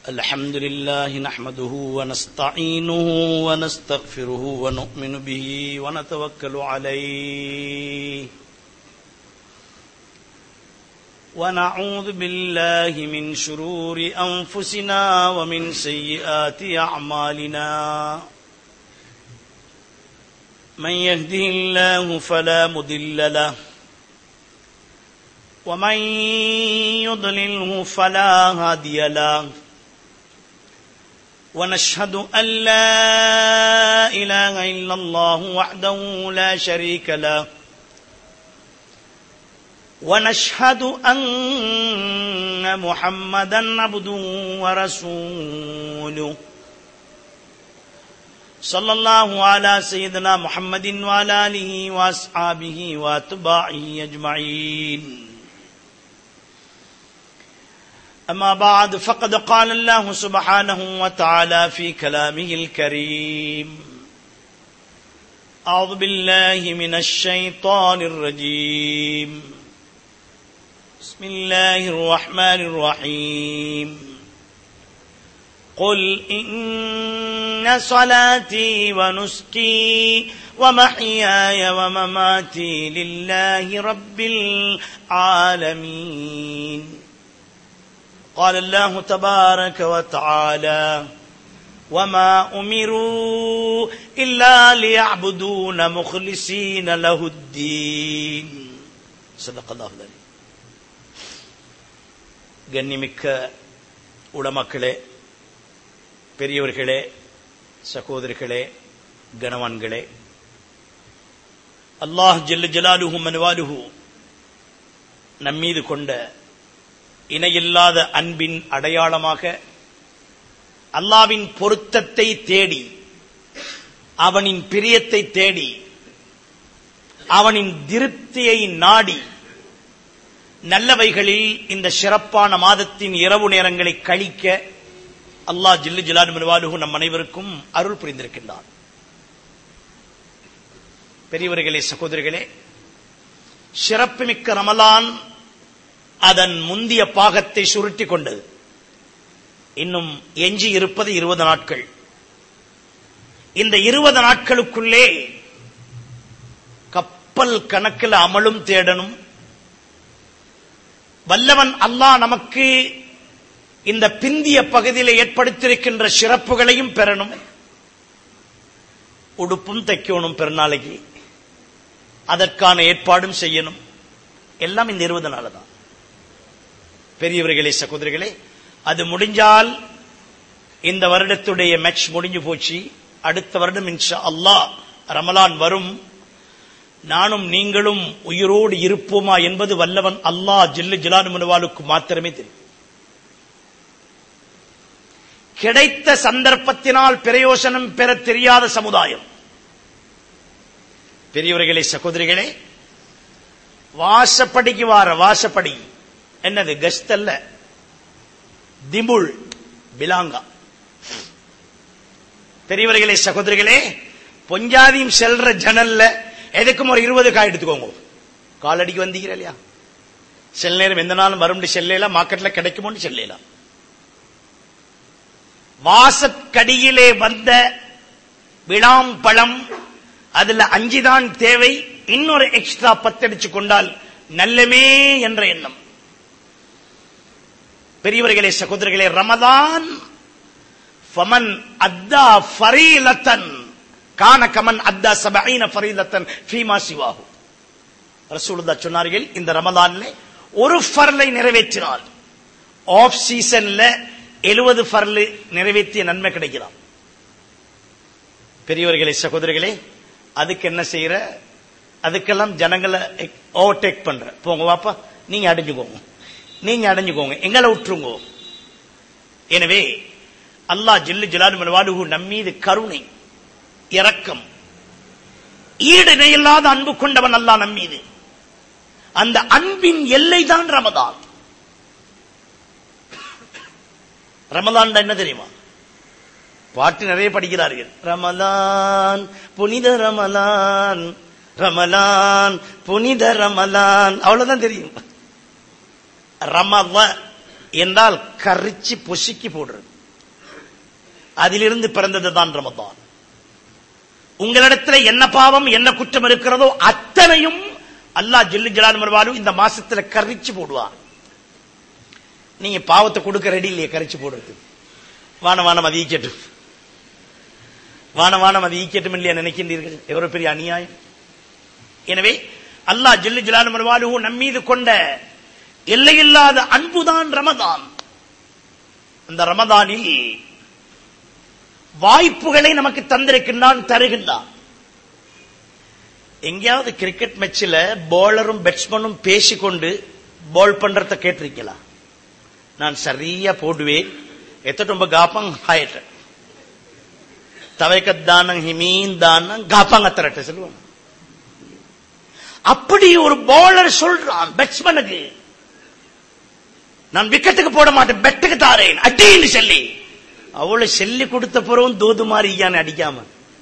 الحمد لله نحمده ونستعينه ونستغفره ونؤمن به ونتوكل عليه ونعوذ بالله من شرور أنفسنا ومن سيئات أعمالنا من يهده الله فلا مضل له ومن يضلله فلا هادي له ونشهد أن لا إله إلا الله وحده لا شريك له ونشهد أن محمدا عبده ورسوله صلى الله على سيدنا محمد وعلى آله وأصحابه وأتباعه أجمعين أما بعد فقد قال الله سبحانه وتعالى في كلامه الكريم أعوذ بالله من الشيطان الرجيم بسم الله الرحمن الرحيم قل إن صلاتي ونسكي ومحياي ومماتي لله رب العالمين قال الله تبارك وتعالى وما أمروا إلا ليعبدون مخلصين له الدين صدق الله العظيم. கண்ணிமிக்க உலமாக்களே, பெரியவர்களே, சகோதரர்களே, கணவான்களே, அல்லாஹ் ஜல்ல ஜலாலுஹு மன்வாலுஹு நம்மீது கொண்ட இணையில்லாத அன்பின் அடையாளமாக அல்லாஹ்வின் பொருத்தத்தை தேடி, அவனின் பிரியத்தை தேடி, அவனின் திருப்தியை நாடி நல்லவைகளில் இந்த சிறப்பான மாதத்தின் இரவு நேரங்களை கழிக்க அல்லாஹ் ஜல்ல ஜலாலுஹு நம் அனைவருக்கும் அருள் புரிந்திருக்கின்றான். பெரியவர்களே, சகோதரர்களே, சிறப்புமிக்க ரமலான் அதன் முந்திய பாகத்தை சுருட்டி கொண்டது. இன்னும் எஞ்சி இருப்பது 20 நாட்கள். இந்த 20 நாட்களுக்குள்ளே கப்பல் கணக்கில் அமலும் தேடணும். வல்லவன் அல்லாஹ் நமக்கு இந்த பிந்திய பகுதியில் ஏற்படுத்தியிருக்கின்ற சிறப்புகளையும் பெறணும். உடுப்பும் தைக்கணும், பெருநாளைக்கு அதற்கான ஏற்பாடும் செய்யணும். எல்லாம் இந்த 20 நாள் தான். பெரியவர்களே, சகோதரர்களே, அது முடிஞ்சால் இந்த வருடத்துடைய மேட்ச் முடிஞ்சு போச்சு. அடுத்த வருடம் இன்ஷா அல்லாஹ் ரமலான் வரும். நானும் நீங்களும் உயிரோடு இருப்போமா என்பது வல்லவன் அல்லாஹ் ஜல்ல ஜலாலுஹு மாத்திரமே தெரியும். கிடைத்த சந்தர்ப்பத்தினால் பிரயோசனம் பெற தெரியாத சமுதாயம். பெரியவர்களே, சகோதரிகளே, வாசப்படிக்கு வாசப்படி என்னது? கஸ்ட் அல்ல, திமுள் பிலாங்கா. பெரியவர்களே, சகோதரிகளே, பொஞ்சாதியும் செல்ற ஜன்னல்ல எதுக்கும் ஒரு 20 காய் எடுத்துக்கோங்க. காலடிக்கு வந்தீங்க இல்லையா? செல் நேரம் எந்த நாளும் வரும் செல்லாம், மார்க்கெட்ல கிடைக்குமோன்னு செல்லாம். வாசக்கடியிலே வந்த விளாம் பழம், அதுல 5 தான் தேவை. இன்னொரு எக்ஸ்ட்ரா 10 அடிச்சு கொண்டால் நல்லமே என்ற எண்ணம். பெரியவர்களே, சகோதரர்களே, ரமதான் ஃபமன் அத்தா ஃபரீலத்தன் கான கமன் அத்தா 70 ஃபரீலத்தன் ஃபீமா சிவாஹு. ரசூலுல்லாஹ் சொன்னார்கள், இந்த ரமதான்ல ஒரு ஃபர்லை நிறைவேற்றினால் ஆஃப் சீசன்ல 70 ஃபர்லை நிறைவேற்றிய நன்மை கிடைக்கலாம். பெரியவர்களே, சகோதரர்களே, அதுக்கு என்ன செய்யற? அதுக்கெல்லாம் ஜனங்களை ஓவர்டேக் பண்ற. போங்க வாப்பா, நீங்க அடைஞ்சுக்கோங்க, நீங்க அடைஞ்சுக்கோங்க, எங்களை விட்டுருங்க. எனவே அல்லாஹ் ஜல்ல ஜலாலுஹு நம்மீது கருணை, இரக்கம், ஈடு இணையில்லாத அன்பு கொண்டவன் அல்லாஹ் நம்மீது. அந்த அன்பின் எல்லை தான் ரமதான். ரமதான் என்ன தெரியுமா? பாட்டு நிறைய படிக்கிறார்கள். ரமலான் புனித ரமலான், ரமலான் புனித ரமலான், அவ்வளவுதான் தெரியும். ரமவ என்றால் கரிச்சு பொசுக்கி போடுறது. அதிலிருந்து பிறந்ததுதான் ரமதான். உங்களிடத்தில் என்ன பாவம் என்ன குற்றம் இருக்கிறதோ அத்தனையும் அல்லாஹ் ஜல்ல ஜலாலுஹு இந்த மாசத்துல கரிச்சு போடுவார். நீங்க பாவத்தை கொடுக்க ரெடி இல்லையே கரிச்சு போடுறது. வானம் அது ஈக்கட்டும், வானம் அது ஈக்கட்டும் இல்லையா நினைக்கின்றீர்கள்? எவ்வளவு பெரிய அநியாயம். எனவே அல்லாஹ் ஜல்ல ஜலாலுஹு நம்மீது கொண்ட எல்லையில்லாத அன்புதான் ரமதான். அந்த ரமதானில் வாய்ப்புகளை நமக்கு தந்திருக்கின்றான், தருகின்றான். எங்கேயாவது கிரிக்கெட் மேட்சில் பவுலரும் பேட்ஸ்மேனும் பேசிக்கொண்டு பால் பண்றத கேட்டிருக்கீங்களா? நான் சரியா போடுவேன் எத்தனை ரொம்ப காப்பாங்க ஹாயிட்ட தவைக்கத்தான ஹிமீன் தான காப்பாங்க தரட்ட சொல்லுவாங்க. அப்படி ஒரு பவுலர் சொல்றான் பேட்ஸ்மேனுக்கு, நான் விக்கெட்டுக்கு போட மாட்டேன் பெட்டுக்கு தாரேன் அடின்னு சொல்லி, அவளை சொல்லி கொடுத்த பிறகும் தூது மாதிரி அடிக்காம.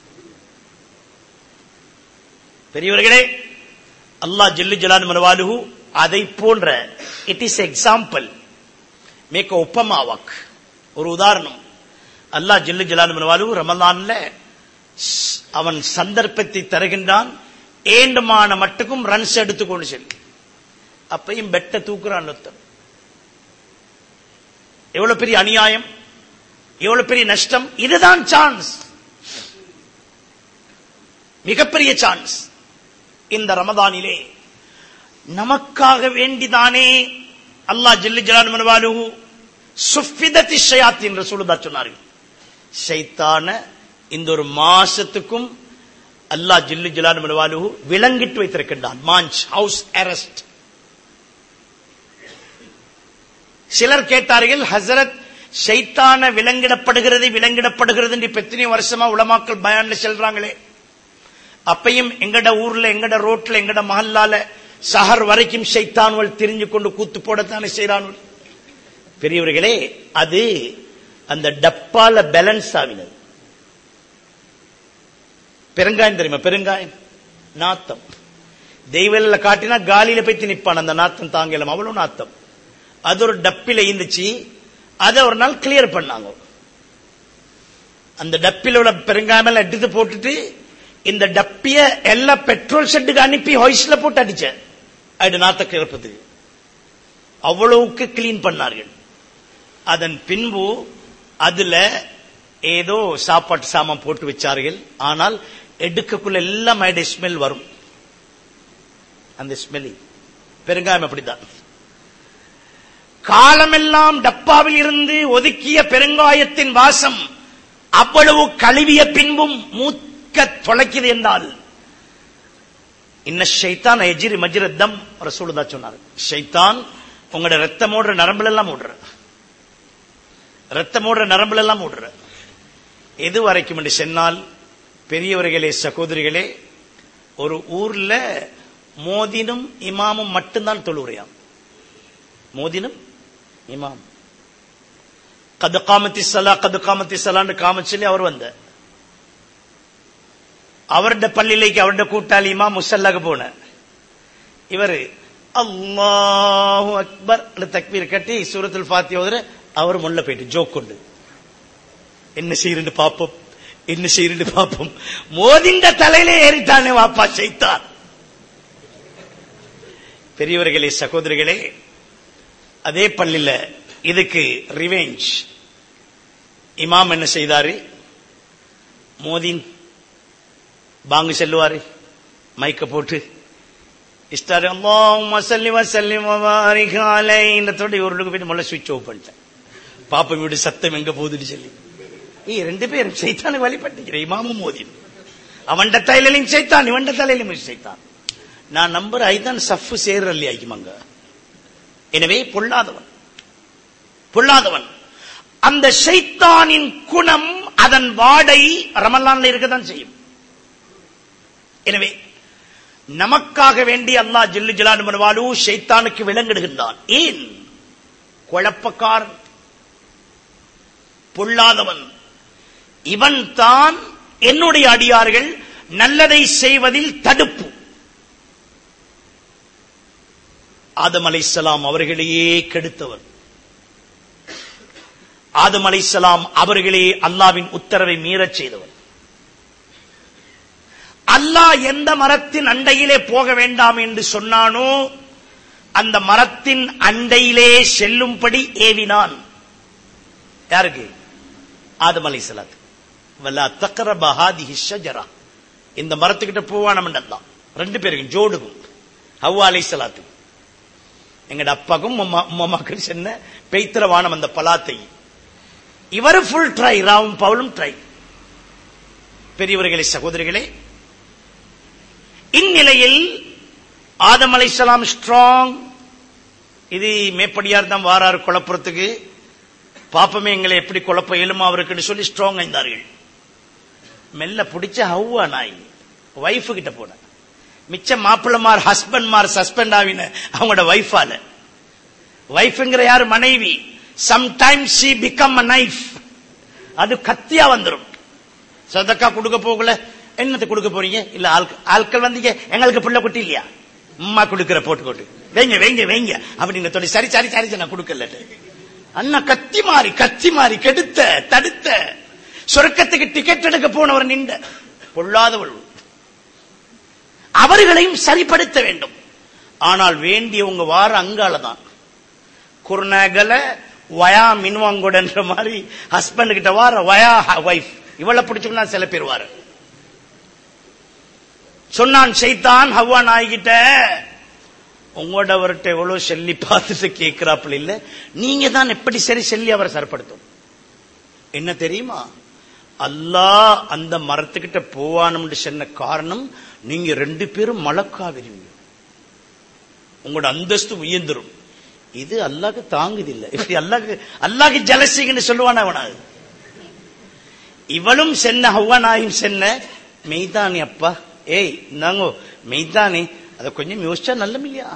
பெரியவர்களே, அல்லாஹ் ஜல்ல ஜலாலுஹு அதை போன்ற இட் இஸ் எக்ஸாம்பிள் மேக் ஒப்பமாவாக். ஒரு உதாரணம், அல்லாஹ் ஜல்ல ஜலாலுஹு ரமலான்ல அவன் சந்தர்ப்பத்தை தருகின்றான், ஏண்டுமான மட்டுக்கும் ரன்ஸ் எடுத்துக்கொண்டு சொல்லி, அப்பையும் பெட்ட தூக்குறான். எவ்வளவு பெரிய அநியாயம், எவ்வளவு பெரிய நஷ்டம். இதுதான் சான்ஸ், மிகப்பெரிய சான்ஸ். இந்த ரமதானிலே நமக்காக வேண்டிதானே அல்லாஹ் ஜல்ல ஜலாலுஹு சுஃபிதத்தி ஷயாத்தீன் ரசூலுல்லாஹ் சொன்னார்கள். ஷைத்தான இந்த ஒரு மாசத்துக்கும் அல்லாஹ் ஜல்ல ஜலாலுஹு விலங்கிட்டு வைத்திருக்கின்றான். மாஞ்ச் ஹவுஸ் அரெஸ்ட். சிலர் கேட்டார்கள், ஹசரத் ஷைத்தான விலங்கிடப்படுகிறது என்று எத்தனை வருஷமா உலமாக்கள் பயான்ல சொல்றாங்களே, அப்பையும் எங்கட ஊர்ல எங்கட ரோட்ல எங்கட மஹல்லால சஹர் வரைக்கும் ஷைத்தான்கள் தெரிஞ்சு கொண்டு கூத்து போடத்தானே செய்றான். பெரியவர்களே, அது அந்த டப்பால பேலன்ஸ் ஆவினது. பெருங்காயம் தெரியுமா? பெருங்காயம் நாத்தம் தெய்வல காட்டினா காலியில போய் நிப்பான், அந்த நாத்தம் தாங்கலாம், அவ்வளவு நாத்தம். அது ஒரு டப்பில இருந்துச்சு, அதை ஒரு நாள் கிளியர் பண்ணாங்க. அந்த டப்பில உள்ள பெருங்காயம் எடுத்து போட்டுட்டு இந்த டப்பிய எல்லா பெட்ரோல் ஷெட்டுக்கு அனுப்பி ஹாய்ஸ்ல போட்டு அடிச்ச அது நாத்த கிளப்பது. அவ்வளவுக்கு கிளீன் பண்ணார்கள். அதன் பின்பு அதுல ஏதோ சாப்பாட்டு சாமான் போட்டு வச்சார்கள். ஆனால் எடுக்கக்குள்ள எல்லாம் ஸ்மெல் வரும். அந்த ஸ்மெல் பெருங்காயம் அப்படித்தான். காலமெல்லாம் டப்பாவில் இருந்து ஒதுக்கிய பெருங்காயத்தின் வாசம் அவ்வளவு கழுவிய பின்பும் மூக்க தொலைக்குது என்றால், இன்ன ஷைத்தான் எஜிரி மஜ்ரத்தம் ரசூலுல்லாஹ் சொன்னார். ஷைத்தான் உங்களோட ரத்தம் ஓடுற நரம்புல எல்லாம் ஓடுற, ரத்தம் ஓடுற நரம்புல எல்லாம் ஓடுற. எது வரைக்கும் என்று சொன்னால், பெரியவர்களே சகோதரிகளே, ஒரு ஊர்ல மோதினும் இமாமும் மட்டும்தான் தொழுவுறையாம். மோதினும் இமாம் கது காமத்தி சலான்னு காமத் சொல்லி அவர் வந்த அவருடைய பள்ளியிലേക്ക് அவருடைய கூட்டாளி இமாம் முசல்லாக போன இவர் அல்லாஹு அக்பர் தக்பீர் கட்டி சூரத்துல் ஃபாத்திஹா ஓதுற, அவர் முள்ள போயிட்டு ஜோக் கொண்டு என்ன செய்யறது பாப்போம், என்ன செய்யறது பாப்போம். மோதிந்த தலையிலே ஏறிட்டானே வாப்பா ஷைத்தான். பெரியவர்களே சகோதரிகளே, அதே பள்ளியில இதுக்கு ரிவெஞ்ச் இமாம் என்ன செய்தாரு, மோதின் பாங்கு செல்லுவாரு, மைக்க போட்டு இஸ்டார் அல்லாஹும்ம ஸல்லி வ ஸல்லிம் வ பாரிக் அலைஹி இந்த ஊருக்கு போய் முள்ள சுவிட்ச் ஆஃப் பண்ணிட்டேன். பாப்பா வீடு சத்தம் எங்க போகுதுன்னு சொல்லி ரெண்டு பேரும் சைத்தானுக்கு வழிபட்டுக்கிறேன். இமாமும் மோதின், அவன்ட தலையிலையும் சைத்தான், இவன்ட தலையிலும் சைத்தான். நான் நம்பர் ஐதான் சஃப் சேர்றல்லி ஆகிமாங்க. எனவே பொல்லாதவன் அந்த ஷைத்தானின் குணம், அதன் வாடை ரமலான்ல இருக்கத்தான் செய்யும். எனவே நமக்காக வேண்டி அல்லாஹ் ஜல்ல ஜலாலுஹு ஷைத்தானுக்கு விலங்கிடுகின்றான். ஏன்? குழப்பக்காரன், பொல்லாதவன். இவன் தான் என்னுடைய அடியார்கள் நல்லதை செய்வதில் தடுப்பு. ஆதம் அலைஹிஸ்ஸலாம் அவர்களையே கெடுத்தவர். ஆதம் அலைஹிஸ்ஸலாம் அவர்களே அல்லாஹ்வின் உத்தரவை மீறச் செய்தவர். அல்லாஹ் எந்த மரத்தின் அண்டையிலே போக வேண்டாம் என்று சொன்னானோ அந்த மரத்தின் அண்டையிலே செல்லும்படி ஏவினான். யாருக்கு? ஆதம் அலைஹிஸ்ஸலாம். வலா தக்ரப ஹாதிஹி ஷஜரா, இந்த மரத்துக்கிட்ட போவானம் என்றான். ரெண்டு பேருக்கும் ஜோடுக்கும் ஹவ்வா அலைஹிஸ்ஸலாத்துக்கு எங்கட அப்பாக்கும் உம்மாக்கும் சென்ன பெய்த்திரவானம் அந்த பலாத்தை. இவர் ஃபுல் ட்ரை, ராவும் பவுலும் ட்ரை. பெரியவர்களே, சகோதரிகளே, இந்நிலையில் ஆதம் அலைஹிஸ்ஸலாம் ஸ்ட்ராங். இது மேப்படியார் தான் வாராரு குழப்பறதுக்கு, பாப்பமே எங்களை எப்படி குழப்ப இயலுமா அவருக்குன்னு சொல்லி ஸ்ட்ராங் ஆயிருந்தார்கள். மெல்ல பிடிச்ச ஹவ்வா நாய் வைஃபு கிட்ட போன. மிச்ச மாப்பிள்ளமார் ஹஸ்பண்ட்மார் சஸ்பெண்ட் ஆவின அவங்களோட வைஃபால. வைஃப்ங்கிற யாரு? மனைவி. Sometimes she become a knife. அது கத்தியா வந்துரும். சதக்கா கொடுக்க போகல, என்னத்தை கொடுக்க போறீங்க? இல்ல ஆட்கள் வந்தீங்க, எங்களுக்கு புள்ள குட்டி இல்லையா, அம்மா கொடுக்கிற போட்டு வைங்க வைங்க வைங்க அப்படின்னு சொல்லி சரி சரி சரி நான் கொடுக்கல. அண்ணா கத்தி மாறி கெடுத்த தடுத்த சொர்க்கத்துக்கு டிக்கெட் எடுக்க போனவர் நின்ற பொல்லாதவள். அவர்களையும் சரிப்படுத்த வேண்டும். ஆனால் வேண்டியவங்க வார அங்காலதான் குர்நாகல வயா மின்வாங்கோடன்ற மாதிரி ஹஸ்பண்ட் கிட்ட வார வயா வைஃப். இவளை பிடிச்சுன்னா சில பேர் வார. சொன்னான் ஷைத்தான் ஹவ்வா நாய்கிட்ட, உங்களோடவர்கிட்ட எவ்வளவு சொல்லி பார்த்துட்டு கேட்கிறாப்புல இல்ல, நீங்க தான் எப்படி சரி சொல்லி அவரை சரிப்படுத்தும். என்ன தெரியுமா? அல்லாஹ் அந்த மரத்துக்கிட்ட போவானும்னு சொன்ன காரணம், நீங்க ரெண்டு பேரும் மலக்காவிருவீங்க, உங்களோட அந்தஸ்து உயர்ந்துரும். இது அல்லாஹ்க்கு தாங்குதில்லை. இப்படி அல்லாஹ்க்கு ஜலசிங்கன்னு சொல்லுவானா அவனாது. இவளும் சென்ன ஹவ்வா நாயும் சென்ன மெய்தானே அப்பா, ஏய் நாங்க மெய்தானே, அதை கொஞ்சம் யோசிச்சா நல்லம் இல்லையா?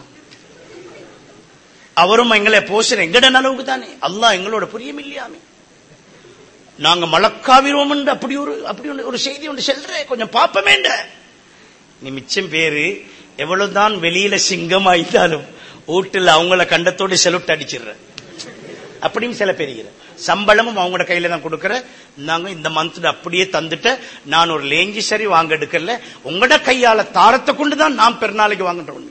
அவரும் எங்களை போசுற எங்கட நலவுக்கு தானே, அல்லாஹ் எங்களோட புரியும் இல்லையாமே, நாங்க மலக்காவிரோம் அப்படி ஒரு செய்தி ஒன்று செல்ற, கொஞ்சம் பாப்பமேண்ட. நீ மிச்சம் பேரு எவ்வளவுதான் வெளியில சிங்கம் ஆயிட்டாலும் வீட்டுல அவங்கள கண்டத்தோடு செலுட்டு அடிச்சிடுற. அப்படியும் சில பேர் சம்பளமும் அவங்களோட கையில தான் கொடுக்கற. நாங்க இந்த மந்த் அப்படியே தந்துட்ட, நான் ஒரு லேஞ்சி சரி வாங்க எடுக்கல, உங்களோட கையால தாரத்தை கொண்டுதான் நான் பெருநாளைக்கு வாங்கிட்ட.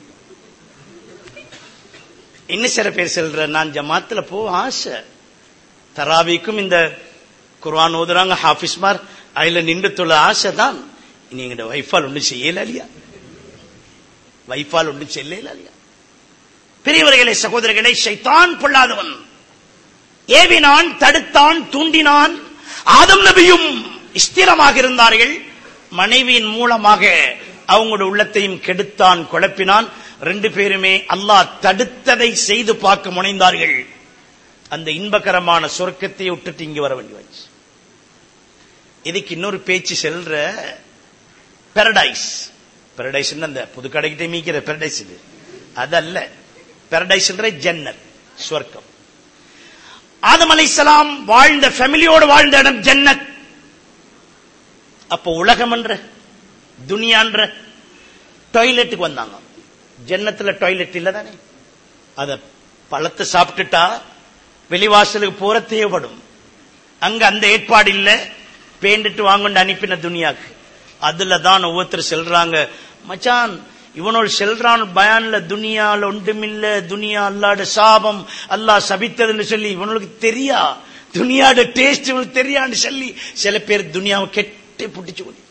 இன்னும் சில பேர் சொல்ற, நான் ஜமாத்துல போ ஆசை, தராவிக்கும் இந்த குர்ஆன் ஓதுறாங்க ஹாஃபிஸ்மார், அதுல நின்று தொழ ஆசை தான். நீங்க வைஃபால் ஒன்றும் செய்யல இல்லையா? வைஃபால் ஒன்றும் செய்யல இல்லையா? பெரியவர்களே, சகோதரர்களே, ஷைத்தான் பொல்லாதவன். ஏவினான், தடுத்தான், தூண்டினான். ஆதம் நபியும் ஸ்திரமாக இருந்தார்கள். மனைவியின் மூலமாக அவங்களோட உள்ளத்தையும் கெடுத்தான், குழப்பினான். ரெண்டு பேருமே அல்லாஹ் தடுத்ததை செய்து பார்க்க முனைந்தார்கள். அந்த இன்பகரமான சொர்க்கத்தை விட்டுட்டு இங்க வர வேண்டி வச்சு. இதுக்கு இன்னொரு பேச்சு செல்ற பாரடைஸ். பாரடைஸ் அந்த புது கடைக்கிட்டே மீக்கிற பாரடைஸ், இது அதல்ல. பாரடைஸ் ஜன்னத், சொர்க்கம். ஆதம் அலைஹிஸ்ஸலாம் வாழ்ந்த ஃபேமிலியோடு வாழ்ந்த இடம் ஜன்னத். அப்போ உலகம் என்ற துனியான்ற டாய்லெட்டுக்கு வந்தாங்க. ஜன்னத்துல டாய்லெட் இல்ல தானே, அத பழத்தை சாப்பிட்டுட்டா வெளிவாசலுக்கு போற தேவைப்படும். அங்க அந்த ஏற்பாடு இல்ல, பேண்டுட்டு வாங்கொண்டு அனுப்பின துனியாக்கு. அதுலதான் ஒவ்வொருத்தர் செல்றாங்க, மச்சான் இவனோட செல்றான் பயான்ல துனியால ஒன்றுமில்ல, துனியா அல்லாட சாபம், அல்லாஹ் சபித்ததுன்னு சொல்லி இவனுக்கு தெரியா, துனியாட டேஸ்ட் இவனுக்கு தெரியான்னு சொல்லி சில பேர் துனியாவை கெட்டி புட்டிச்சு கொண்டு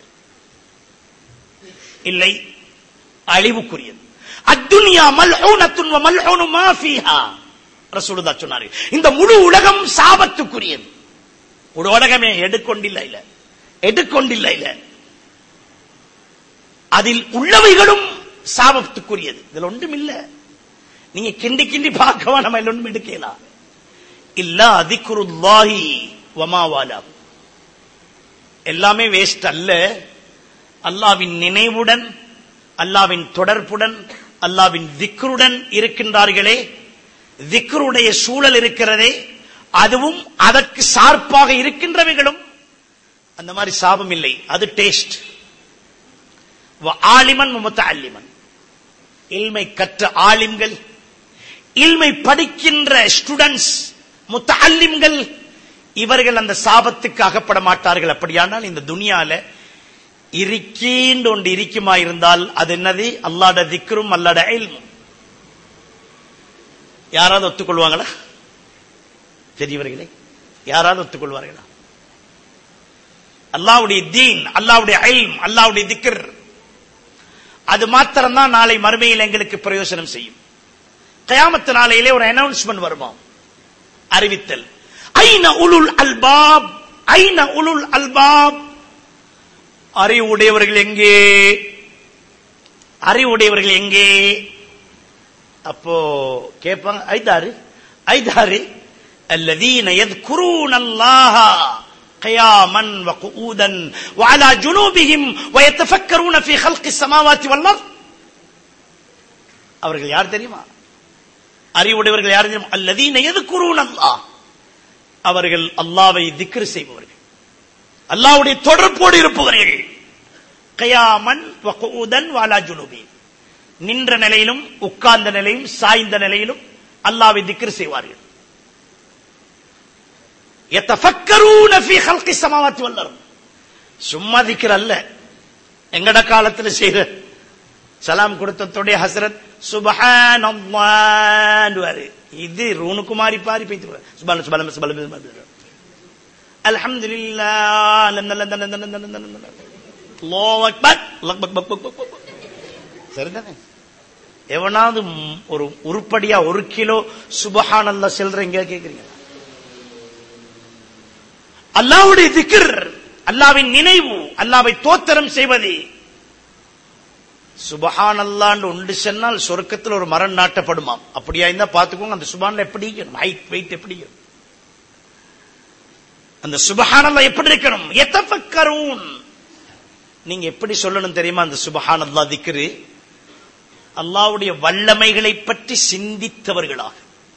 இல்லை, அழிவுக்குரியது. அத்துனியா மல்ஊனத்துன் வ மல்ஊனு மா ஃபீஹா. ரசூலுல்லாஹ் சொன்னாரு, இந்த முழு உலகம் சாபத்துக்குரியது. முழு உலகமே எடுக்கொண்டில்ல இல்ல, அதில் உள்ளவைகளும் சாபத்துக்குரியது. இதுல ஒன்றும் இல்ல, நீங்க கிண்டி கிண்டி பார்க்கவா, நம்ம ஒன்றும் எடுக்கலாம். இல்லா திக்ருல்லாஹி வமா வாலா, எல்லாமே வேஸ்ட் அல்ல. அல்லாஹ்வின் நினைவுடன், அல்லாஹ்வின் தொடர்புடன், அல்லாஹ்வின் திக்ருடன் இருக்கின்றார்களே, திக்ருடைய சூழல் இருக்கிறதே, அதுவும் அதற்கு சார்பாக இருக்கின்றவைகளும் அந்த மாதிரி சாபம் இல்லை. அது டேஸ்ட். ஆலிமன் முத்தஅல்லிமன், இல்மை கற்ற ஆலிம்கள், இல்மை படிக்கின்ற ஸ்டூடெண்ட்ஸ், முத்தஅல்லிம்கள், இவர்கள் அந்த சாபத்துக்கு அகப்பட மாட்டார்கள். அப்படியானால் இந்த துனியால இருக்கீண்டு ஒன்று இருக்குமா இருந்தால் அது என்னது? அல்லாஹ்ட திக்ரும் அல்லாஹ்ட இல்மும். யாராவது ஒத்துக்கொள்வாங்களா? பெரியவர்களே, யாராவது ஒத்துக்கொள்வார்களா? அல்லாஹ்வுடைய தீன், அல்லாஹ்வுடைய இல்ம், அல்லாஹ்வுடைய திக்ர், அது மாத்திரம்தான் நாளை மறுமையில் எங்களுக்கு பிரயோஜனம் செய்யும். கியாமத் நாளையிலே ஒரு அனௌன்ஸ்மென்ட் வருமாம், அறிவித்தல். ஐன உலுல் அல்பாப், ஐன உலுல் அல்பாப், அறிவுடையவர்கள் எங்கே? அறிவுடையவர்கள் எங்கே? அப்போ கேட்பாங்க, ஐதாரு ஐதாரு அல்லதீன யذ்குரூனல்லாஹ قياما وقعودا وعلى جنوبهم ويتفكرون في خلق السماوات والارض. அவர்கள் யார் தெரியுமா? அறிவுடையவர்கள் யார் தெரியுமா? அல்லதீன யذ்குரூனல்லாஹ், அவர்கள் அல்லாஹ்வை திக்ர் செய்பவர்கள், அல்லாஹ்வுடைய தொடர்போடு இருப்பவர்கள். கயாமன் வகூதன் வஅலா ஜுனூபி, நின்ற நிலையிலும் உட்கார்ந்த நிலையிலும் சாய்ந்த நிலையிலும் அல்லாஹ்வை திக்ர் செய்வார்கள். யதஃபக்கரூன ஃபீ ஹல்கி ஸமாவாத்தி வல் அர்த், சும்மா திக்ர் அல்ல. எங்கட காலத்தில் செய்த சலாம் கொடுத்ததோட ஹஸ்ரத் சுப்ஹானல்லாஹ், இது ரூனுகுமாரி பாரி பேத்து சுப்ஹான சுப்ஹான சுப்ஹான அல்ஹம்துலில்லாஹ் அல்லாஹு அக்பர் சரிதானே? எவனாவது ஒரு உருப்படியா 1 கிலோ சுப்ஹானல்லாஹ் சொல்றீங்க கேக்குறீங்க? அல்லாஹ்வுடைய திக்ர், அல்லாஹ்வின் நினைவு, அல்லாஹ்வை தோத்திரம் செய்வது. சுப்ஹானல்லாஹ் ஒன்று சொன்னால் சொர்க்கத்தில் ஒரு மரம் நாட்டப்படுமாம். அப்படியா இருந்தா பாத்துக்கோங்க, அந்த சுப்ஹானல்லாஹ் எப்படி இருக்கணும், ஹைட் வெயிட் எப்படி இருக்கணும், அந்த சுப்ஹானல்லாஹ் எப்படி இருக்கணும்? யதஃபக்கரூன், நீங்க எப்படி சொல்லணும் தெரியுமா? அந்த சுப்ஹானல்லாஹ் திக்ர் அல்லாஹ்வுடைய வல்லமைகளை பற்றி சிந்தித்தவர்களாக.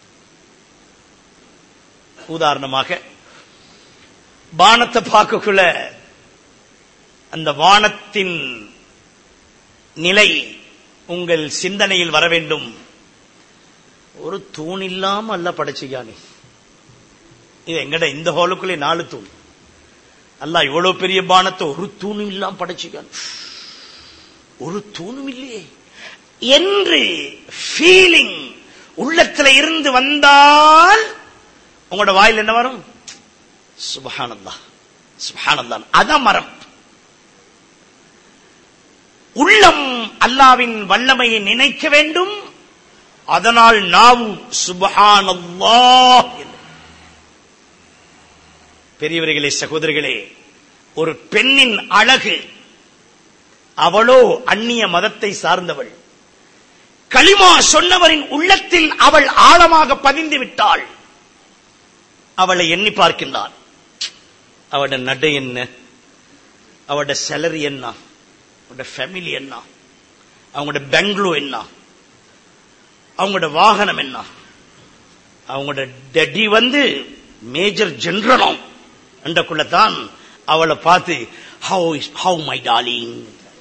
உதாரணமாக வானத்தை பார்க்கக்குள்ள அந்த வானத்தின் நிலை உங்கள் சிந்தனையில் வர வேண்டும். ஒரு தூண் இல்லாம அல்லாஹ் படைச்சிக்கானே, இது எங்கட இந்த ஹாலுக்குள்ளே 4 தூண். அல்லாஹ் இவ்வளவு பெரிய வானத்தை ஒரு தூணும் இல்லாம படைச்சிக்கான், ஒரு தூணும் இல்லையே என்று ஃபீலிங் உள்ளத்துல இருந்து வந்தால் உங்களோட வாயில் என்ன வரும்? சுப்ஹானல்லாஹ் சுப்ஹானல்லாஹ். அதான் மரம். உள்ளம் அல்லாஹ்வின் வல்லமையை நினைக்க வேண்டும், அதனால் நாவு சுப்ஹானல்லாஹ். பெரியவர்களே, சகோதரர்களே, ஒரு பெண்ணின் அழகு, அவளோ அந்நிய மதத்தை சார்ந்தவள், கலிமா சொன்னவரின் உள்ளத்தில் அவள் ஆழமாக பதிந்து விட்டாள். அவளை எண்ணி பார்க்கின்றான். அவட நடை என்ன, அவட சேலரி என்ன, அவட ஃபேமிலி என்ன, அவங்களோட பெங்களூ என்ன, அவங்களோட வாகனம் என்ன, அவங்களோட டெடி மேஜர் ஜெனரலும் என்றக்குள்ளதான் அவளை பார்த்து ஹவு மை டார்லிங்,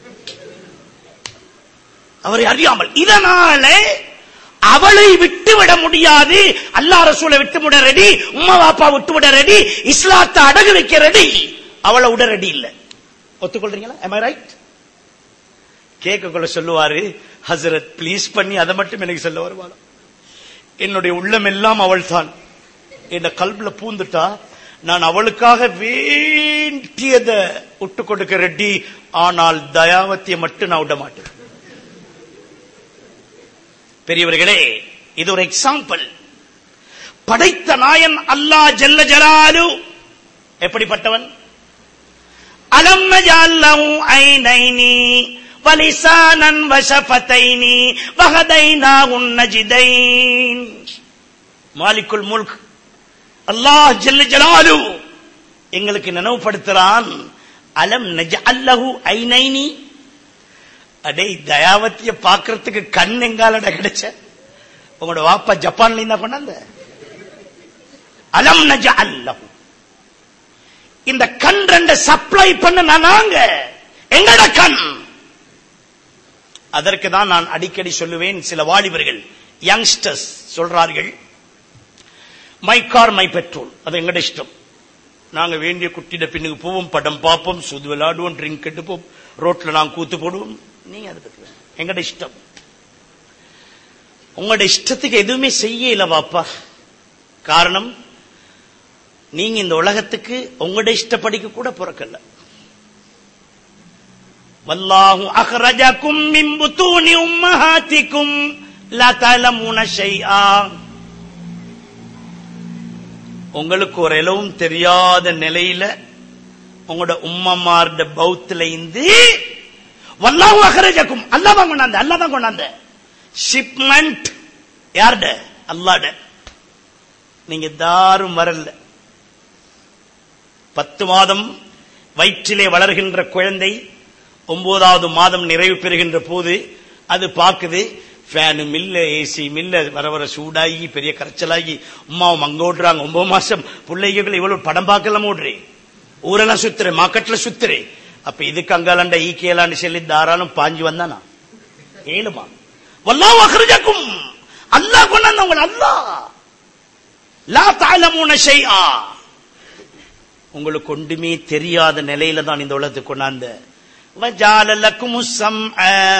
அவரை அறியாமல். இதனால அவளை விட்டுவிட முடியாது. அல்லாஹ் ரசூலை விட்டுவிட ரெடி, உம்மா பாப்பா விட்டுவிட ரெடி, இஸ்லாத்தை அடகு வைக்க ரெடி, அவளை விட ரெடி இல்ல. ஒத்துக்கொள்றீங்களா? am I right? கேட்கக்குள்ள சொல்லுவாரு, ஹசரத் பிளீஸ் பண்ணி அதை மட்டும் எனக்கு சொல்ல வருவாள். என்னுடைய உள்ளம் எல்லாம் அவள் தான், என்ன கல்புல பூந்துட்டா நான் அவளுக்காக வேண்டியதை விட்டு கொடுக்க ரெடி, ஆனால் தயாவத்திய மட்டும் நான் விட மாட்டேன். பெரியவர்களே, இது ஒரு எக்ஸாம்பிள். படைத்த நாயன் அல்லாஹ் ஜல்ல ஜலாலு எப்படிப்பட்டவன்? அலம் நஜஅல் லஹு ஐனைனி வலிசானன் வஷஃபதைனி வஹதைனாஹுன் நஜ்தைன். மாலிகுல் முல்க் அல்லாஹ் ஜல்ல ஜலாலு எங்களுக்கு நினைவுபடுத்துறான், அலம் நஜஅல் லஹு ஐனைனி, அடே தயாவத்திய பாக்குறதுக்கு கண் எங்காலட கிடைச்ச? உங்களோட வாப்பா ஜப்பான்ல இருந்தா கொண்டாந்த. அலம் நஜஅல் லஹு, இந்த கண் 2 சப்ளை பண்ண நாங்க, எங்கட கண். அதற்கு தான் நான் அடிக்கடி சொல்லுவேன், சில வாலிபர்கள் யங்ஸ்டர்ஸ் சொல்றார்கள், மை கார் மை பெட்ரோல், அது எங்கட இஷ்டம். நாங்க வேண்டிய குட்டிட பின்னுக்கு போவோம், படம் பார்ப்போம், சுது விளையாடுவோம், ட்ரிங்க் எடுப்போம், ரோட்ல நாங்க கூத்து போடுவோம். நீங்க அதை பத்தி எங்கட இஷ்டம். உங்களோட இஷ்டத்துக்கு எதுவுமே செய்யல வாப்பா. காரணம், நீங்க இந்த உலகத்துக்கு உங்களோட இஷ்டப்படிக்க கூட பிறக்கல. வல்லாஹு அக்ரஜகும் மின் புத்தூனி உம்மஹாத்திக்கும் லா தஅலமூன ஷைஆ. உங்களுக்கு ஒரு எலவும் தெரியாத நிலையில உங்களோட உம்மமார்ட பௌத்துல இருந்து வல்லாஹு அக்ரஜகும், அல்லாஹ் தான் கொண்டாந்த, அல்லாஹ் தான் கொண்டாந்த. ஷிப்மெண்ட் யார்ட? அல்லாஹ்ட. நீங்க தாரும் வரல. 10 மாதம் வயிற்றிலே வளர்கின்ற குழந்தை 9வது மாதம் நிறைவு பெறுகின்ற போது அது பாக்குது, ஃபேனும் இல்ல, ஏசியும் இல்ல, வர வர சூடாகி பெரிய கரைச்சலாகி உமாவும் அங்க ஓடுறாங்க. 9 மாசம் பிள்ளைகள் இவ்வளவு படம் பார்க்கலாம் ஓடுறே, ஊரெல்லாம் சுத்துறேன், மார்க்கெட்ல சுத்துறேன். அப்ப இதுக்கு அங்காலாண்ட ஈக்கேலான்னு சொல்லி தாராளம் பாஞ்சு வந்தானா ஏழுமா. வல்லாஹு அக்ரஜகும், அல்லாஹ் கொண்டாந்தவங்க. அல்லாஹ் லா தஅலமூன ஷைஆ, உங்களுக்கு ஒன்றுமே தெரியாத நிலையில தான் இந்த உலகத்துக்கு கொண்டாந்த. வஜால லக்குமுஸ் ஸம்அ,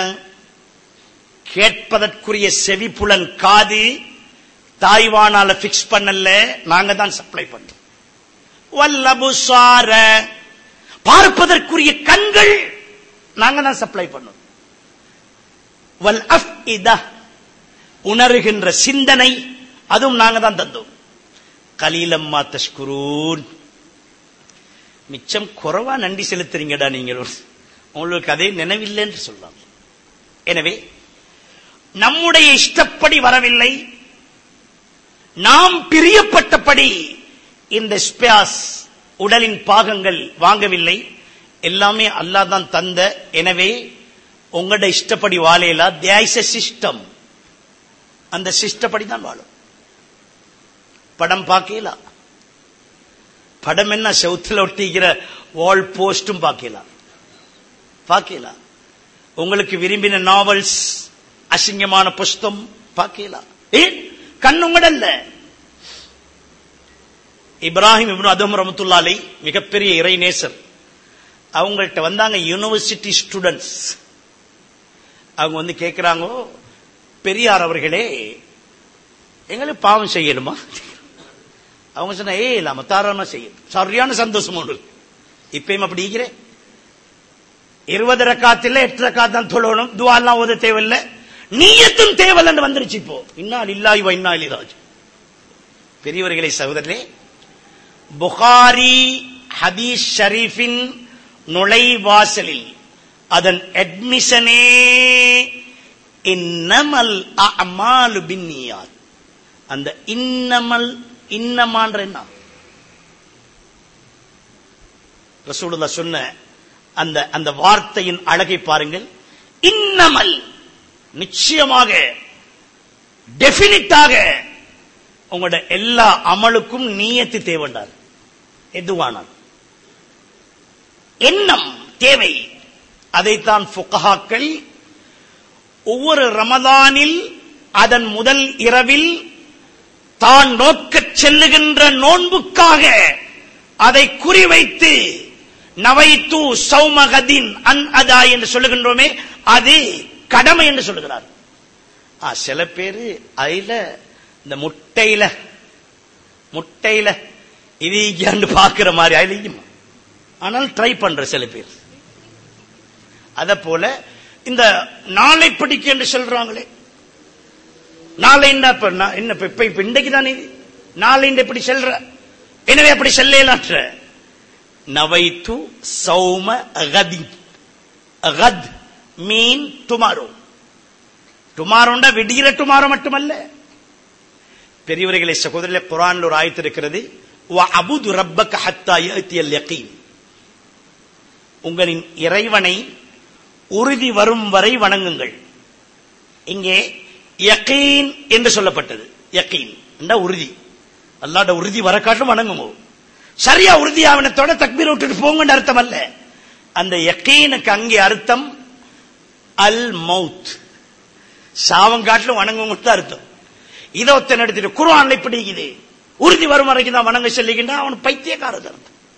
கேட்பதற்குரிய செவிப்புலன் காது தாய்வானால பிக்ஸ் பண்ணல, நாங்க தான் சப்ளை பண்றோம். வல்லபுசார, பார்ப்பதற்குரிய கண்கள் நாங்க தான் சப்ளை பண்ணோம். வல் அஃஇதா, உணர்கின்ற சிந்தனை அதுவும் நாங்க தான் தந்தோம். கலீலம்மா தஷ்குரூன், மிச்சம் குறைவா நன்றி செலுத்துறீங்கடா நீங்கள், உங்களுக்கு அதே நினைவில்லை என்று சொல்லலாம். எனவே நம்முடைய இஷ்டப்படி வரவில்லை, நாம் பிரியப்பட்டபடி இந்த ஸ்பேஸ் உடலின் பாகங்கள் வாங்கவில்லை, எல்லாமே அல்லாஹ் தான் தந்த. எனவே உங்களோட இஷ்டப்படி வாழையிலா, தேர் இஸ் எ சிஸ்டம், அந்த சிஸ்டப்படி தான் வாழும். படம் பார்க்கலாம், படம் என்ன செவுத்துல ஒட்டிக்கிற வால் போஸ்டும் பார்க்கலாம். உங்களுக்கு விரும்பின நாவல்ஸ், அசிங்கமான புஸ்தம் பார்க்கலாம். கண்ணுங்கடல்ல. இப்ராஹிம் இப்னு அதம் ரஹ்மத்துல்லாஹி அலைஹி மிகப்பெரிய இறை நேசர். அவங்கள்ட்ட வந்தாங்க யூனிவர்சிட்டி ஸ்டூடெண்ட்ஸ். அவங்க வந்து கேட்கிறாங்க, பெரியார் அவர்களே, எங்களுக்கு பாவம் செய்யணுமா? அவங்க சொன்ன, இல்லாம தாராளமா செய்யும். சரியான சந்தோஷம் உண்டு. இப்பயும் அப்படி இருக்கிறேன். 20 ரக்காத்தில் 8 ரக்காத் தான் தொழணும், துஆ எல்லாம் ஓத தேவையில்லை, நியத்தும் தேவையில்லைன்னு வந்துருச்சு. இப்போ இன்னா லில்லாஹி வ இன்னா இலைஹி ராஜிஊன். பெரியவர்களே, சகோதரர்களே, புகாரி ஹதீஸ் ஷரீஃபின் நுழைவாசலில் அதன் அட்மிஷனே இன்னமல் அஅமாலு பின்னியாத். அந்த இன்னமல், இன்னமான்ற என்ன? ரசூலுல்லாஹ் சொன்ன அந்த வார்த்தையின் அழகை பாருங்கள். இன்னமல், நிச்சயமாக, டெபினிட்டாக உங்களோட எல்லா அமலுக்கும் நியத்து தேவைண்டார். எதுவானால் எண்ணம் தேவை. அதைத்தான் ஃபுகஹாக்கள் ஒவ்வொரு ரமதானில் அதன் முதல் இரவில் தான் நோக்கச் செல்லுகின்ற நோன்புக்காக அதை குறிவைத்து நவைத்து சௌமகதின் அன் அதா என்று சொல்லுகின்றோமே, அது கடமை என்று சொல்லுகிறார். சில பேரு அதுல இந்த முட்டையில இது பாக்குற மாதிரி அதுலயும், ஆனால் ட்ரை பண்ற சில பேர். அத போல இந்த நாளை படிக்க என்று சொல்றாங்களே, நாளை என்ன இப்ப இன்றைக்கு தானே, நாளை எப்படி செல்ற, எனவே அப்படி செல்லலாற்ற. நவைத்து சௌம அகதி, அகத் மீன் டுமாரோ. டுமாரோண்டா விடிகிற டுமாரோ மட்டுமல்ல. பெரியவர்களே, சகோதரர்களே, குர்ஆன்ல ஒரு ஆயத்து இருக்கிறது, வஅபுது ரப்பக ஹத்தா யஅதியல் யகீன். உங்களின் இறைவனை உறுதி வரும் வரை வணங்குங்கள். இங்கே யகீன் என்று சொல்லப்பட்டது. யகீன் என்றா உறுதி. அல்லாஹ்வுடைய உறுதி வர காட்டும் வணங்குமோ. சரியா உறுதியாவனத்தோட தக்பீர் விட்டுட்டு போங்கன்னு அர்த்தம் அல்ல. அந்த யகீனுக்கு அங்கே அர்த்தம் அல் மௌத், சாவங்காட்டிலும் வணங்குங்க அர்த்தம். இதை ஒத்தனை எடுத்துட்டு குர்ஆன்ல இப்படி இருக்குது, உறுதி வரும் வரைக்கும் தான் வணங்க சொல்லிக்கின்றா அவன் பைத்தியக்காரது அர்த்தம்.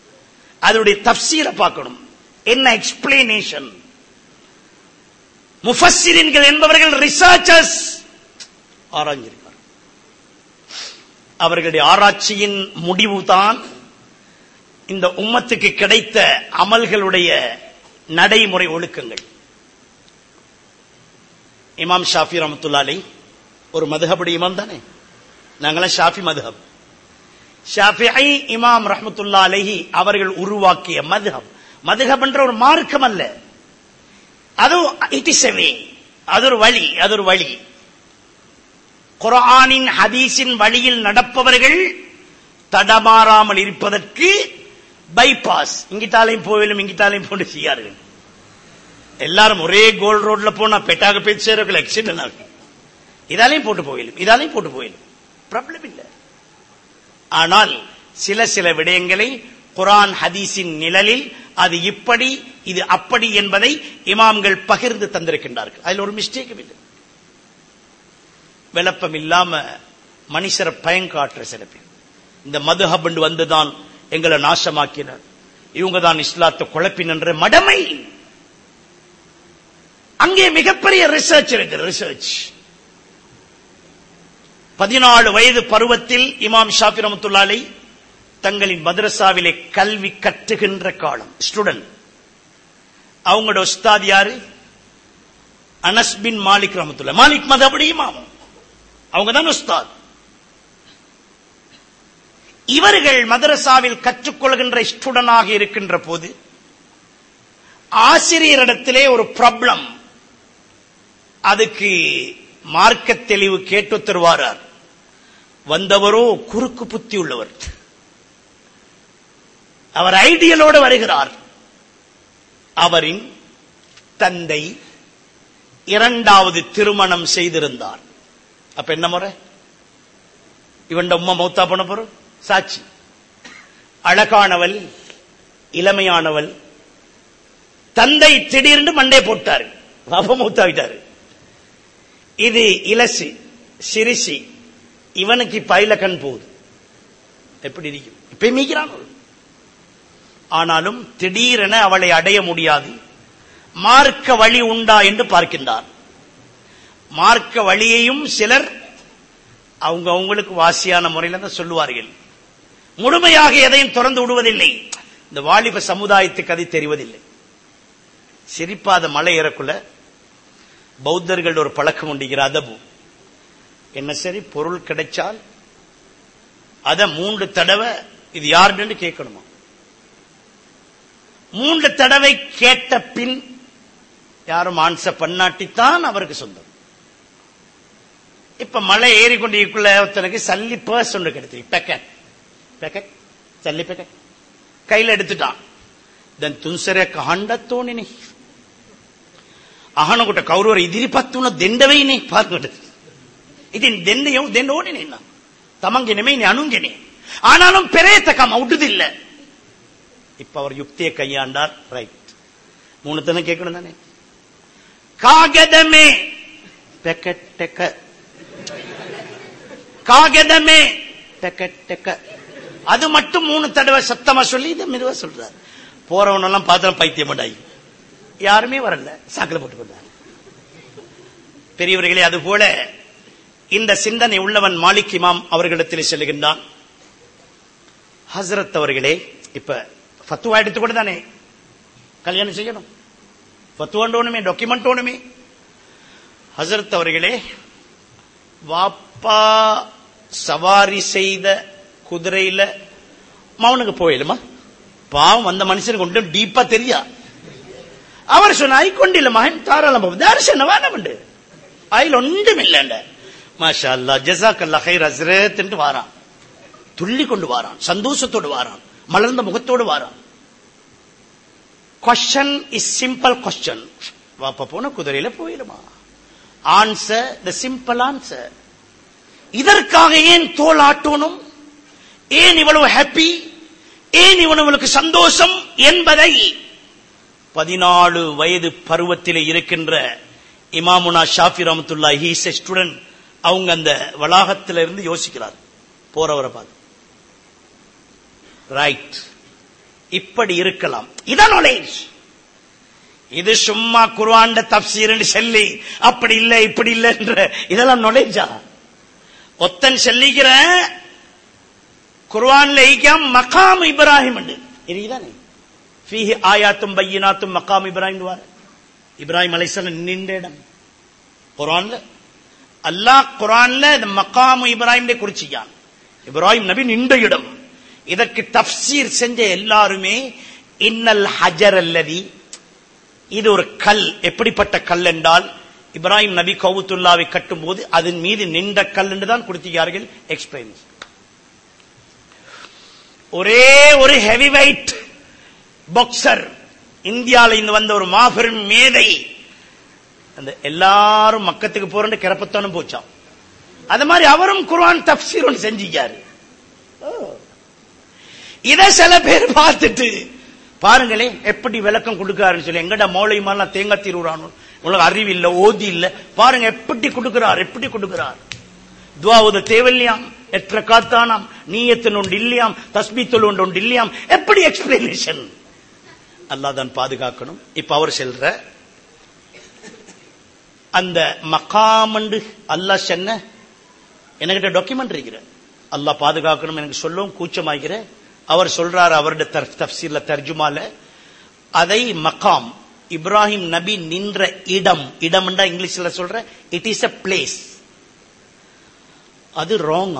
அதனுடைய தஃப்சீரை பார்க்கணும், என்ன எக்ஸ்பிளனேஷன். முஃபஸ்ஸிரீன்கள் என்பவர்கள் ரிசர்ச்சர்ஸ், ஆராய்ச்சிருக்கார். அவர்களுடைய ஆராய்ச்சியின் முடிவுதான் இந்த உம்மத்துக்கு கிடைத்த அமல்களுடைய நடைமுறை ஒழுக்கங்கள். இமாம் ஷாஃபி ரஹ்மத்துல்லாஹி அலைஹி ஒரு மதுஹபுடைய இமாம் தானே, நாங்களாம் ஷாஃபி மதுஹப். ஷாஃபிஈ இமாம் ரஹ்மத்துல்லாஹி அலைஹி அவர்கள் உருவாக்கிய மதுஹப், மதுஹப் என்ற ஒரு மார்க்கம் அல்ல, அது இட் இஸ் எ வே, அது ஒரு வழி, அது ஒரு வழி. குர்ஆனின் ஹதீஸின் வழியில் நடப்பவர்கள் தடமாறாமல் இருப்பதற்கு பைபாஸ், இங்கிட்டாலையும் போயிலும் இங்கிட்டாலையும் போட்டு செய்யார்கள். எல்லாரும் ஒரே கோல் ரோட்ல போனா பெட்டாக போய் சேரக்குள்ள ஆக்சிடென்ட் ஆகும். இதாலையும் போட்டு போயிலும் இதாலையும் போட்டு போயிலும் ப்ராப்ளம் இல்லை. ஆனால் சில விடயங்களை குர்ஆன் ஹதீஸின் நிழலில் அது இப்படி இது அப்படி என்பதை இமாம்கள் பகிர்ந்து தந்திருக்கின்றார்கள். அதில் ஒரு மிஸ்டேக்கும் இல்லை. விளப்பம் இல்லாம மனுஷரை பயங்காட்டுற சில பேர் இந்த மதுஹப் வந்துதான் எங்களை நாசமாக்கினர், இவங்க தான் இஸ்லாத்தை குழப்பின மடமை. அங்கே மிகப்பெரிய ரிசர்ச் இருக்கு. ரிசர்ச் 14 வயது பருவத்தில் இமாம் ஷாஃபி ரஹ்மத்துல்லாஹி அலைஹி தங்களின் மதரசாவிலே கல்வி கற்றுகின்ற காலம். ஸ்டூடெண்ட், அவங்களோட உஸ்தாத் யாரு? அனஸ் பின் மாலிக் ரஹ்மத்துல்லாஹி, மாலிக் மதஹபுடைய இமாம், அவங்க தான் உஸ்தாத். இவர்கள் மதரசாவில் கற்றுக்கொள்கின்ற ஸ்டூடெண்டாக இருக்கின்ற போது ஆசிரியரிடத்திலே ஒரு ப்ராப்ளம், அதுக்கு மார்க்க தெளிவு கேட்டு தருவாரார். வந்தவரோ குறுக்கு புத்தி உள்ளவர், அவர் ஐடியலோடு வருகிறார். அவரின் தந்தை 2வது திருமணம் செய்திருந்தார். அப்ப என்ன முறை? இவன் உம்மா மௌத்தா போன போறோம் சாட்சி. அழகானவள், இளமையானவள். தந்தை திடீர்னு மண்டே போட்டாரு, பாபா மௌத்தாவிட்டாரு. இது இலசி சிரிசி, இவனுக்கு பயில கண் போகுது. எப்படி இருக்கும்? இப்ப மீக்கிறான். ஆனாலும் திடீரென அவளை அடைய முடியாது. மார்க்க வழி உண்டா என்று பார்க்கின்றார். மார்க்க வழியையும் சிலர் அவங்களுக்கு வாசியான முறையில் தான் சொல்லுவார்கள். முழுமையாக எதையும் திறந்து விடுவதில்லை. இந்த வாலிப சமுதாயத்துக்கு அது தெரிவதில்லை. சிரிப்பாத மலை ஏறக்குள்ள பௌத்தர்கள் ஒரு பழக்கம் உண்டுகிற அதபு என்ன, சரி பொருள் கிடைச்சால் அத 3 தடவை இது யாருன்னு கேட்கணுமா. 3 தடவை கேட்ட பின் யாரும் ஆன்சர் பண்ணாட்டித்தான் அவருக்கு சொந்தம். இப்ப மலை ஏறிக்கொண்டிருக்குள்ள ஒருத்தனுக்கு சல்லி பர்ஸ் ஒன்று கிடைத்து, பேக்கெட் பேக்கெட் சல்லி பேக்கெட் கையில் எடுத்துட்டான். දැන් තුන්සරයක් අහන්නත් ඕනේනේ. අහනකොට කවුරුහරි ඉදිරිපත් වුණ දෙන්න වෙයිනේ පාර්ලිමේන්තුවට. ඉතින් දෙන්න ඕනේ නේ. තමන්ගේ නෙමෙයිනේ අනුන්ගේනේ. ஆனாலும் பெரேத்தகம் விடுதில்ல. இப்ப அவர் யுக்தியை கையாண்டார். ரைட், 3 தடவை கேட்கணும் தானே. காகதமே பெக்கெட்டக்க, காகதமே பெக்கெட்டக்க, அது மட்டும் 3 தடவை சத்தமா சொல்லி இதை மெதுவா சொல்றாரு. போறவனெல்லாம் பார்த்தா பைத்தியம் பண்ணாய், யாருமே வரல, சாக்கில போட்டு கொண்டார். பெரியவர்களே, அதுபோல இந்த சிந்தனை உள்ளவன் மாலிக் இமாம் அவர்களிடத்தில் செல்லுகின்றான். ஹசரத் அவர்களே, இப்ப ஃபத்துவா எடுத்துக்கொண்டு தானே கல்யாணம் செய்யணும். ஃபத்துவாண்டு ஒண்ணுமே, டாக்குமெண்ட் ஒண்ணுமே. ஹசரத் அவர்களே, வாப்பா சவாரி செய்த குதிரையில மௌனுக்கு போயிடுமா? பாவம், அந்த மனுஷனுக்கு ஒன்றும் டீப்பா தெரியா. அவர் சொன்ன ஐக்கொண்டில்ல மகன் தாராளம் தரிசனம் வேணாம், அதில் ஒன்றும் இல்ல. மாஷா அல்லா, ஜஸாக்கல்லா கைர் ஹஸ்ரத் என்று வாரான், துள்ளி கொண்டு வாரான், சந்தோஷத்தோடு வாரான், மலர்ந்த முகத்தோடு வாரான். Question is simple question. வாப்பா போன குதிரையில போயிடுமா? Answer the simple answer. இதற்காக ஏன் தோல் ஆட்டணும்? ஏன் இவ்வளவு ஹாப்பி? ஏன் இவனுக்கு சந்தோஷம் என்பதை 14 வயது பருவத்திலே இருக்கின்ற இமாமுனா ஷாஃபி ரஹ்மத்துல்லாஹி, ஹி இஸ் எ ஸ்டூடெண்ட், அவங்க அந்த வளாகத்தில் இருந்து யோசிக்கிறார். போறவரை பார்த்து, ரைட், இப்படி இருக்கலாம். இதான் நாலேஜ். இது சும்மா குர்ஆன் தஃப்சீர் சொல்லி அப்படி இல்ல இப்படி இல்ல என்ற இதெல்லாம் நாலேஜா? ஒத்தன் சொல்லிக்கிற குர்ஆன்ல மகாம் இப்ராஹிம் இதுதானே ஃபீஹி ஆயாத்தும் பையினாத்தும் மகாம் இப்ராஹிம். இப்ராஹிம் அலைஹிஸ்ஸலாம் நின்ற இடம் குர்ஆன்ல. அல்லாஹ் குர்ஆன்ல மகாம் இப்ராஹிம் குறிச்சியான். இப்ராஹிம் நபி நின்ற இடம். இதற்கு தஃப்சீர் செஞ்ச எல்லாருமே இன்னல் ஹஜர் அல்லதி, இது ஒரு கல். எப்படிப்பட்ட கல் என்றால் இப்ராஹிம் நபி கௌபத்துல்லாவை கட்டும் போது அதன் மீது நின்ற கல் என்று தான் கொடுத்தார்கள் எக்ஸ்பிளைன். ஒரே ஒரு ஹெவி வெயிட் பாக்ஸர் இந்தியாவில் இருந்து வந்த ஒரு மாபெரும் மேதை, அந்த எல்லாரும் மக்கத்துக்கு போறேன்னு கிளப்பத்தானும் போச்சான். அது மாதிரி அவரும் குர்ஆன் தஃப்சீர் ஒன்று செஞ்சிக்காரு. இத சில பேர் பார்த்துட்டு பாருங்களே எப்படி விளக்கம் கொடுக்கிறாருன்னு சொல்லி, எங்கட மௌலைமாலாம் தேங்காய் தீருறானோ, உங்களுக்கு அறிவு இல்ல, ஓதி இல்ல, பாருங்க எப்படி கொடுக்கிறார், எப்படி கொடுக்கிறார். துஆவுது தேவையில்லையாம், எത്ര காத்தானாம், நீயத்தின் ஒன்று இல்லையாம், தஸ்பீத்துல் ஒன்று இல்லையாம், எப்படி எக்ஸ்பிளனேஷன். அல்லாஹ் தான் பாதுகாக்கணும். இப்ப அவர் சொல்ற அந்த மகாம் அல்லாஹ் சொன்ன என்கிட்ட டாக்குமெண்ட் இருக்கிற, அல்லாஹ் பாதுகாக்கணும் எனக்கு சொல்லவும் கூச்சமாகிற. அவர் சொல்றார் அவருடைய தஃப்சீர்ல தர்ஜுமால, அதை மகாம் இப்ராஹிம் நபி நின்ற இடம், இடம்ண்டா இங்கிலீஷ்ல சொல்ற இட் இஸ் எ பிளேஸ். அது ராங்.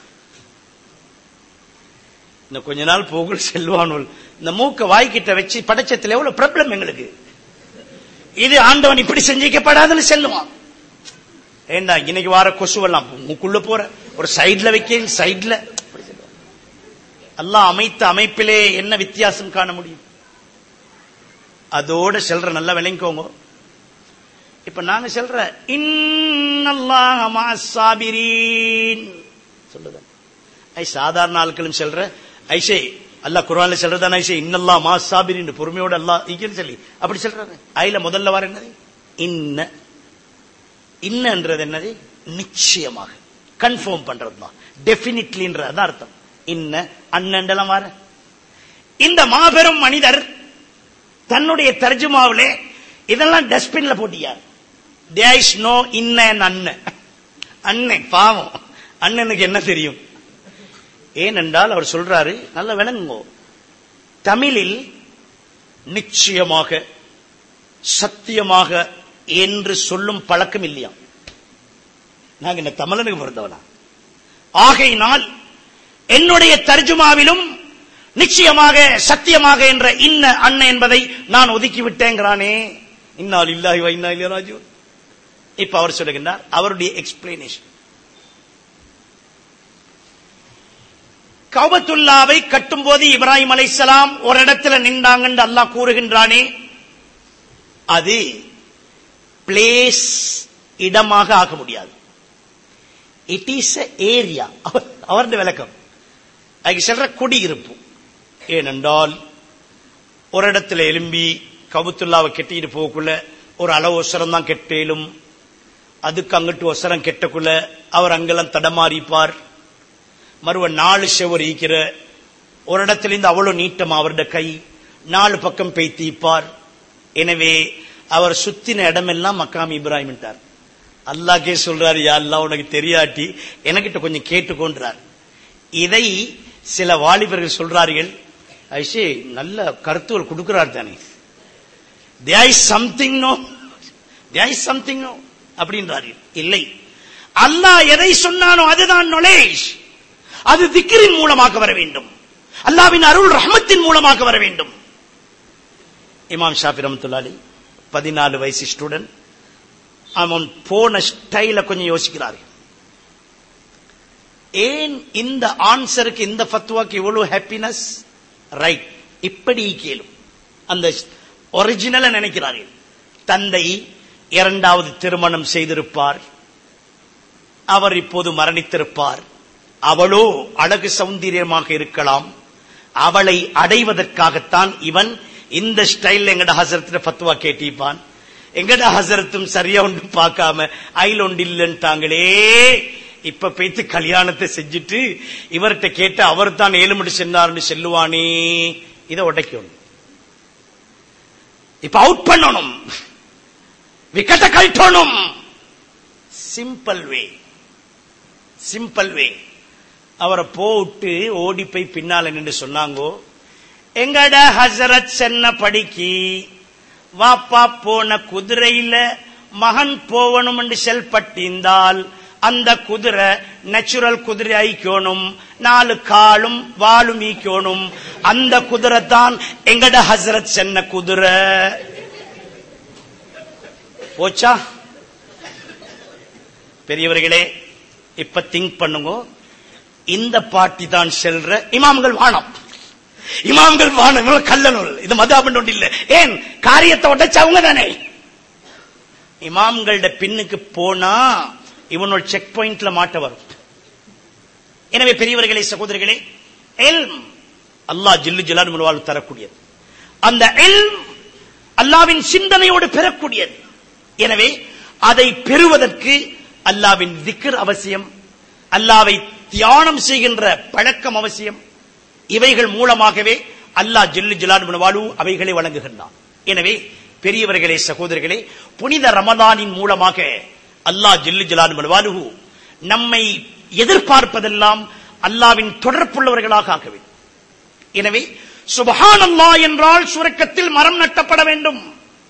இந்த கொஞ்ச நாள் போகுல் செல்வானுள் இந்த மூக்க வாய்க்கிட்ட வச்சு படைச்சத்துல எவ்வளவு ப்ராப்ளம் எங்களுக்கு. இது ஆண்டவன் இப்படி செஞ்சிக்கப்படாதுன்னு செல்லுவான். ஏண்டா இன்னைக்கு வார கொசுவெல்லாம் மூக்குள்ள போற ஒரு சைட்ல வைக்க, சைட்ல அல்லாஹ் அமைத்த அமைப்பிலே என்ன வித்தியாசம் காண முடியும்? அதோட செல்ற நல்லா விளங்கிக்கோங்க. இப்ப நாங்க செல்ற இன்னல்லாஹ மஅஸ் ஸாபிரீன் சொல்லுதான். ஐ சாதாரண ஆட்களும் செல்ற ஐஷே அல்லாஹ் குர்ஆன்ல சொல்றதான ஐஷே இன்னல்லாஹ மஅஸ் ஸாபிரீன், பொறுமையோட அல்லாஹ் ஈகன்னு சொல்லி அப்படி சொல்றாங்க. ஐல முதல்ல வர என்னது இன்ன, இன்னன்றது என்னது நிச்சயமாக கன்ஃபார்ம் பண்றதுதான், டெஃபினிட்லின்றது அர்த்தம். இன்ன அண்ணண்டெல்லாம் வர இந்த மாபெரும் மனிதர் தன்னுடைய தர்ஜுமாவிலே இதெல்லாம் டஸ்ட்பின்ல போட்டியார். தேர் இஸ் நோ இன்ன அண்ணன். அண்ணன் பாவம், அண்ணனுக்கு என்ன தெரியும்? ஏனென்றால் அவர் சொல்றாரு நல்ல விளங்குங்கோ, தமிழில் நிச்சயமாக சத்தியமாக என்று சொல்லும் பழக்கம் இல்லையா? நாங்க இந்த தமிழனுக்கு பிறந்தவனா? ஆகையினால் என்னுடைய தர்ஜுமாவிலும் நிச்சயமாக சத்தியமாக என்ற இன்ன அண்ணன் என்பதை நான் ஒதுக்கி விட்டேங்கிறானே. இன்னா லில்லாஹி வ இன்னா இலைஹி ராஜிஊன். இப்ப அவர் சொல்லுகின்றார் அவருடைய எக்ஸ்பிளனேஷன். கஅபத்துல்லாவை கட்டும் போது இப்ராஹிம் அலைஹிஸ்ஸலாம் ஒரு இடத்துல நின்றாங்க என்று அல்லாஹ் கூறுகின்றானே, அது பிளேஸ் இடமாக ஆக முடியாது. It is area. அவருடைய விளக்கம் அதுக்கு சொல்ற குடியிருப்பு. ஏனென்றால் ஒரு இடத்துல எலும்பி கஅபத்துல்லாவை கெட்டிட்டு போகக்குள்ள ஒரு அளவு ஒசரம் தான் கெட்டேலும், அதுக்கு அங்கிட்டு ஒசரம் கெட்டக்குள்ள அவர் அங்கெல்லாம் தடமாறிப்பார். மறுவ 4 செவர் ஈக்கிற ஒரு இடத்துல இருந்து அவ்வளவு நீட்டம் அவருடைய கை 4 பக்கம் பெய்த்திப்பார். எனவே அவர் சுத்தின இடமெல்லாம் மக்காம் இப்ராஹிம். அல்லாஹ்கே சொல்றாரு, யா அல்லாஹ் உனக்கு தெரியாட்டி எனக்கிட்ட கொஞ்சம் கேட்டுக்கொண்டார். இதை சில வாலிபர்கள் சொல்றார்கள், ஐஷே நல்ல கருத்துகள் கொடுக்கிறார் தானே, there is something no, there is something no அப்படின்றார்கள். இல்லை, அல்லாஹ் எதை சொன்னானோ அதுதான் knowledge. அது திக்ரின் மூலமாக வர வேண்டும், அல்லாஹ்வின் அருள் ரஹ்மத்தின் மூலமாக வர வேண்டும். இமாம் ஷாஃபி ரஹ்மத்துல்லாஹி அலைஹி 14 வயசு ஸ்டூடெண்ட், அவன் போன ஸ்டைல கொஞ்சம் யோசிக்கிறார்கள். ஏன் இந்த ஆன்சருக்கு இந்த ஃபத்வாக்கு இவ்வளவு ஹாப்பினஸ்? ரைட், இப்படி கேளும் அந்த ஒரிஜினல நினைக்கிறார்கள். தந்தை 2வது திருமணம் செய்திருப்பார், அவர் இப்போது மரணித்திருப்பார். அவளோ அழகு சௌந்தரியமாக இருக்கலாம். அவளை அடைவதற்காகத்தான் இவன் இந்த ஸ்டைல் எங்கட ஹசரத் ஃபத்வா கேட்டிப்பான். எங்கட ஹசரத்தும் சரியா ஒன்று பார்க்காம ஐல் ஒன்று இல்லைன்ட்டாங்களே. இப்ப பேத்து கல்யாணத்தை செஞ்சுட்டு இவர்கிட்ட கேட்டு அவர் தான் 7 மணி சென்னார்னு செல்லுவானே. இதை உடைக்கணும். இப்ப அவுட் பண்ணணும், விக்கெட்டை கழட்டணும். சிம்பிள் வே, சிம்பிள் வே. அவரை போட்டு ஓடி போய் பின்னால நின்று சொன்னாங்கோ, எங்கட ஹசரத் சென்ன படிக்கி வாப்பா போன குதிரையில மகன் போவணும் என்று செல்பட்டிருந்தால் அந்த குதிரை நேச்சுரல் குதிரை ஆயிக்கணும், 4 காலும் வாலும் ஈக்கணும். அந்த குதிரை தான் எங்கட ஹசரத் சென்ன குதிரை. போச்சா? பெரியவர்களே, இப்ப திங்க் பண்ணுங்க. இந்த பாட்டி தான் செல்ற இமாம்கள் வானம், இமாம்கள் வானம், கல்லனூல். இது மதாபன் ஒன்று இல்ல. ஏன் காரியத்தை உடைச்சவங்க தானே. இமாம்களோட பின்னுக்கு போனா இவனோட செக் பாயிண்ட்ல மாட்ட வரும். எனவே பெரியவர்களே, சகோதரர்களே, இல்ம் அல்லாஹ் ஜல்ல ஜலாலுஹு தரக்கூடியது. அந்த இல்ம் அல்லாஹ்வின் சிந்தனையோடு பெறக்கூடியது. எனவே அதை பெறுவதற்கு அல்லாஹ்வின் திக்ர் அவசியம், அல்லாஹ்வை தியானம் செய்கின்ற பழக்கம் அவசியம். இவைகள் மூலமாகவே அல்லாஹ் ஜல்ல ஜலாலுஹு அவைகளை வழங்குகின்றான். எனவே பெரியவர்களே, சகோதரர்களே, புனித ரமலானின் மூலமாக அல்லாஹ் ஜல்ல ஜலாலுஹு நம்மை எதிர்பார்ப்பதெல்லாம் அல்லாஹ்வின் தொடர்புள்ளவர்களாக ஆக வேண்டும். எனவே சுப்ஹானல்லாஹ் என்றால் சுவர்க்கத்தில் மரம் நட்டப்பட வேண்டும்.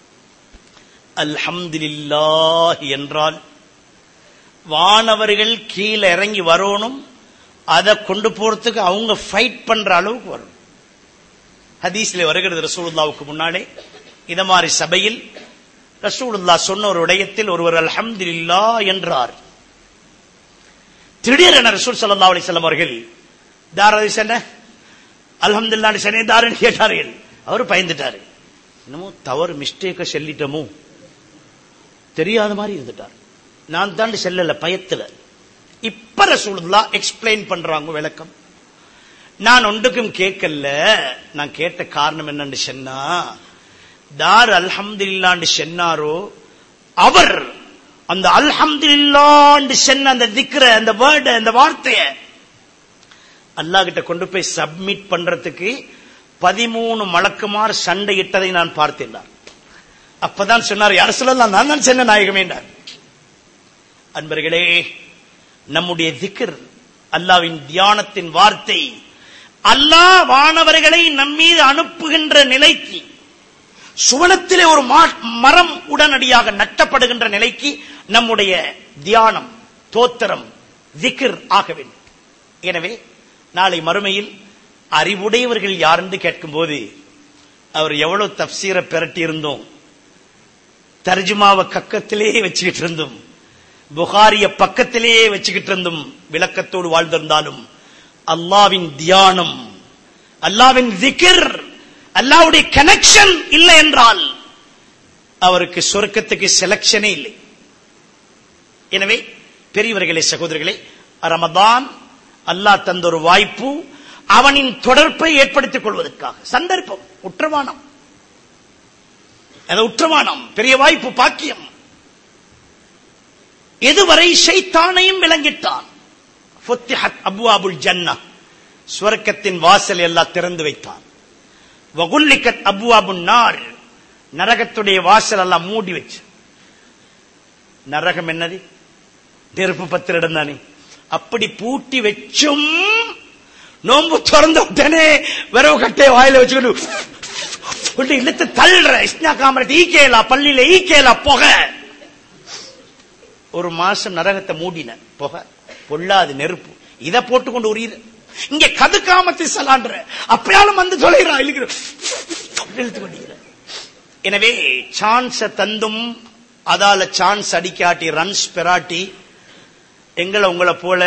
அல்ஹம்துலில்லாஹ் என்றால் வானவர்கள் கீழே இறங்கி வரணும், அதை கொண்டு போறதுக்கு அவங்க ஃபைட் பண்ற அளவுக்கு வரும். ஹதீஸ்ல வருகிறது, ரசூலுல்லாஹ்வுக்கு முன்னாலே இத மாதிரி சபையில் ரசூலுல்லாஹ் சொன்ன ஒரு விடயத்தில் ஒருவர் அல்ஹம்துலில்லாஹ் என்றார். திடீரென ரசூல் ஸல்லல்லாஹு அலைஹி வஸல்லம் அவர்கள் தாரதி சொன்ன அல்ஹம்துலில்லாஹ் சொன்ன தாரன் கேட்டார்கள். அவர் பயந்துட்டாரு, என்னமோ தவறு மிஸ்டேக்க சொல்லிட்டமோ தெரியாத மாதிரி இருந்துட்டார். நான் தான் செல்லல, பயத்துல. இப்ப ரசூலுல்லாஹ் எக்ஸ்பிளைன் பண்றாங்க, விளக்கம். நான் ஒன்றுக்கும் கேட்கல, நான் கேட்ட காரணம் என்னன்னு சொன்னா, தார் அல்ஹம்துலில்லாஹ் சொன்னாரோ அவர் அந்த அல்ஹம்துலில்லாஹ் சொன்ன அந்த திக்ர, அந்த வேர்ட், அந்த வார்த்தையை அல்லாஹ் கிட்ட கொண்டு போய் சப்மிட் பண்றதுக்கு 13 மலக்குமார் சண்டை இட்டதை நான் பார்த்தேன். அப்பதான் சொன்னார், யார் சொல்லலாம், நான் தான் சொன்ன நாயகமே. அன்பர்களே, நம்முடைய திக்ர், அல்லாஹ்வின் தியானத்தின் வார்த்தை, அல்லாஹ் வானவர்களை நம்மீது அனுப்புகின்ற நிலைக்கு, சுவனத்திலே ஒரு மரம் உடனடியாக நட்டப்படுகின்ற நிலைக்கு நம்முடைய தியானம், தோத்திரம், திக்ர் ஆக வேண்டும். எனவே நாளை மறுமையில் அறிவுடையவர்கள் யார் என்று கேட்கும் போது அவர் எவ்வளவு தப்சீரை பெரட்டி இருந்தோம், தர்ஜுமாவை கக்கத்திலே வச்சுக்கிட்டு இருந்தும், புகாரிய பக்கத்திலே வச்சுக்கிட்டு இருந்தும், விளக்கத்தோடு வாழ்ந்திருந்தாலும் அல்லாஹ்வின் தியானம், அல்லாஹ்வின் திக்ர், அல்லாஹ்வுடைய கனெக்ஷன் இல்லை என்றால் அவருக்கு சொர்க்கத்துக்கு செலக்ஷனே இல்லை. எனவே பெரியவர்களே, சகோதரர்களே, ரமதான் அல்லாஹ் தந்த ஒரு வாய்ப்பு, அவனின் தொடர்பை ஏற்படுத்திக் கொள்வதற்காக சந்தர்ப்பம், உற்றவானம், உற்றவானம், பெரிய வாய்ப்பு, பாக்கியம். எதுவரை ஷைத்தானையும் விளங்கிட்டான். ஃபுத்திஹத் அப்வாபுல் ஜன்னah, சுவர்க்கத்தின் வாசல் எல்லாம் திறந்து வைத்தான். வகுல்லிகத் அப்வாபுன் நார், நரகத்துடைய வாசல் எல்லாம் மூடி வச்சு. நரகம் என்னது? நெருப்பு பத்திர இடம் தானே. அப்படி பூட்டி வச்சும் நோம்பு திறந்த உடனே வரவு கட்டைய வாயில வச்சுக்கிட்டு இழுத்து தள்ளுற இஸ்னா காமரத்தை ஈக்கேலா, பள்ளியில ஈக்கேலா புகை. ஒரு மாசம் நரகத்தை மூடின புகை, பொல்லாது நெருப்பு. இதை போட்டுக்கொண்டு உரியுற. இங்க கதுக்காமத்தை சலான்ற அப்பயாலும் வந்து தொலைகிறா, இழுத்து கொண்டிருக்கிற. எனவே சான்ஸ் தந்தும் அதால சான்ஸ் அடிக்காட்டி, ரன்ஸ் பெறாட்டி, எங்களை உங்களை போல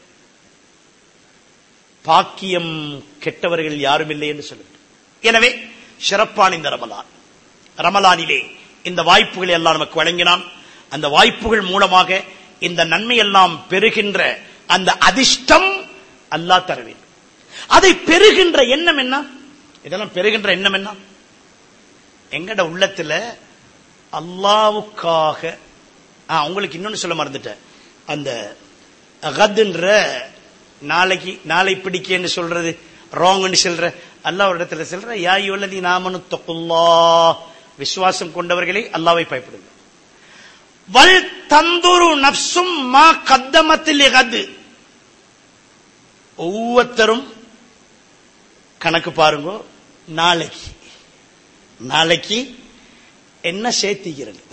பாக்கியம் கெட்டவர்கள் யாரும் இல்லை என்று சொல்லுங்க. எனவே சிறப்பான இந்த ரமலானிலே இந்த வாய்ப்புகளை எல்லாம் நமக்கு வழங்கினான். அந்த வாய்ப்புகள் மூலமாக இந்த நன்மை எல்லாம் பெறுகின்ற அந்த அதிர்ஷ்டம் அல்லாஹ் தர வேண்டும். அதை பெறுகின்ற எண்ணம் என்ன? இதெல்லாம் பெறுகின்ற எண்ணம் என்ன? எங்கட உள்ளத்துல அல்லாவுக்காக. உங்களுக்கு இன்னொன்னு சொல்ல மறந்துட்டேன். அந்த அகதுன்ற நாளைக்கு நாளை பிடிக்கன்னு சொல்றது ராங்னு சொல்ற அல்லாஹ் ஒரு இடத்துல சொல்ற, யா அய்யுஹல்லதீன ஆமனு தக்குல்லாஹ், விசுவாசம் கொண்டவர்களே அல்லாஹ்வை பயப்படுங்க. வல் தந்துரு நஃப்சும் மா கத்தமத் லிகத், ஒவ்வொருத்தரும் கணக்கு பாருங்க, நாளைக்கு என்ன சேர்த்திக்கிறது.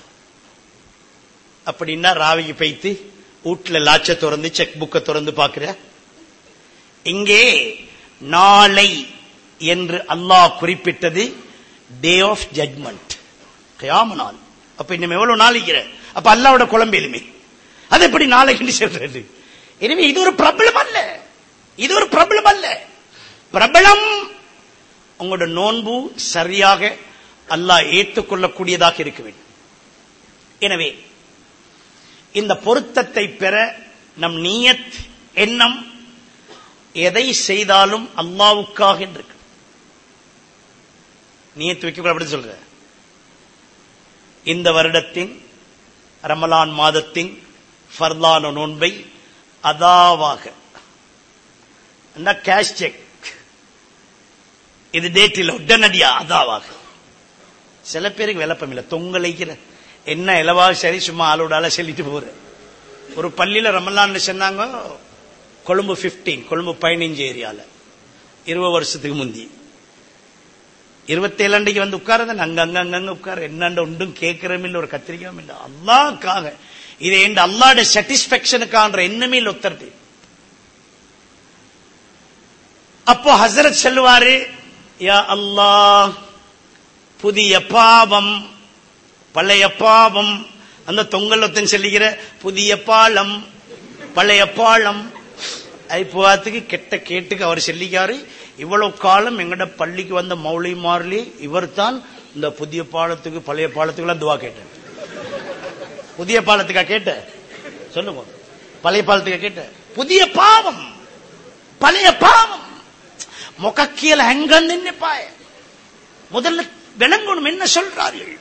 அப்படின்னா ராவிக்கு பைத்து வீட்டுல லாச்ச திறந்து செக் புக்க திறந்து பாக்குற. இங்கே நாளை என்று அல்லாஹ் குறிப்பிட்டது டே ஆஃப் ஜட்மெண்ட், கியாம நாள். அப்ப இன்னும் எவ்வளவு நாளைக்கிற, அப்ப அல்லாஹ்வோட குழம்பேலுமே அது எப்படி நாளைக்கு சொல்றது? எனவே இது ஒரு ப்ராப்ளம் அல்ல, இது ஒரு ப்ராப்ளம் அல்ல. பிரபலம் உங்களோட நோன்பு சரியாக அல்லாஹ் ஏற்றுக்கொள்ளக்கூடியதாக இருக்க வேண்டும். எனவே இந்த பொருத்தத்தை பெற நம் நியத், எண்ணம், எதை செய்தாலும் அல்லாஹ்வுக்காக இருக்கு. நியத் வைக்க அப்படி சொல்ற, இந்த வருடத்தின் ரமலான் மாதத்தின் ஃபர்லான நோன்பை அதாவாக கேஷ் செக், இது டேட்டில் உடனடியா அதாவாக. சில பேருக்கு விளப்பம் இல்லை, தொங்கலைக்கிற என்ன இலவாக சரி சும்மா ஆளோட சொல்லிட்டு போற. ஒரு பள்ளியில ரமலான் சொன்னாங்க, கொழும்பு 15, கொழும்பு 15 ஏரியால 20 வருஷத்துக்கு முந்தி 27 அன்றைக்கு வந்து உட்கார்ந்து அங்க உட்கார என்னண்ட ஒன்றும் கேட்கிறோம் இல்லை, ஒரு கத்திரிக்காயும் இல்லை. அல்லாஹ்க்காக இது என் அல்லாஹ்வுடைய சாட்டிஸ்பாக்சனுக்கான எண்ணமே இல்லை ஒத்தர்த்து. அப்போ ஹசரத் சொல்லுவாரு, யா அல்லாஹ், புதிய பாவம் பழைய பாவம், அந்த தொங்கல் ஒத்தன் சொல்லிக்கிற புதிய பாலம் பழைய பாலம் ஐப்போத்துக்கு கெட்ட கேட்டுக்கு அவர் சொல்லிக்காரு. இவ்வளவு காலம் எங்கட பள்ளிக்கு வந்த மௌலிமாரிலே இவர் தான் இந்த புதிய பாலத்துக்கு பழைய பாலத்துக்கு துவா கேட்ட. புதிய பாலத்துக்கா கேட்ட சொல்லுங்க, பழைய பாலத்துக்கா கேட்ட? புதிய பாவம் பழைய பாவம் முகக்கியல் எங்க நின்னுப்பாய. முதல்ல விளங்கணும் என்ன சொல்றார்கள்.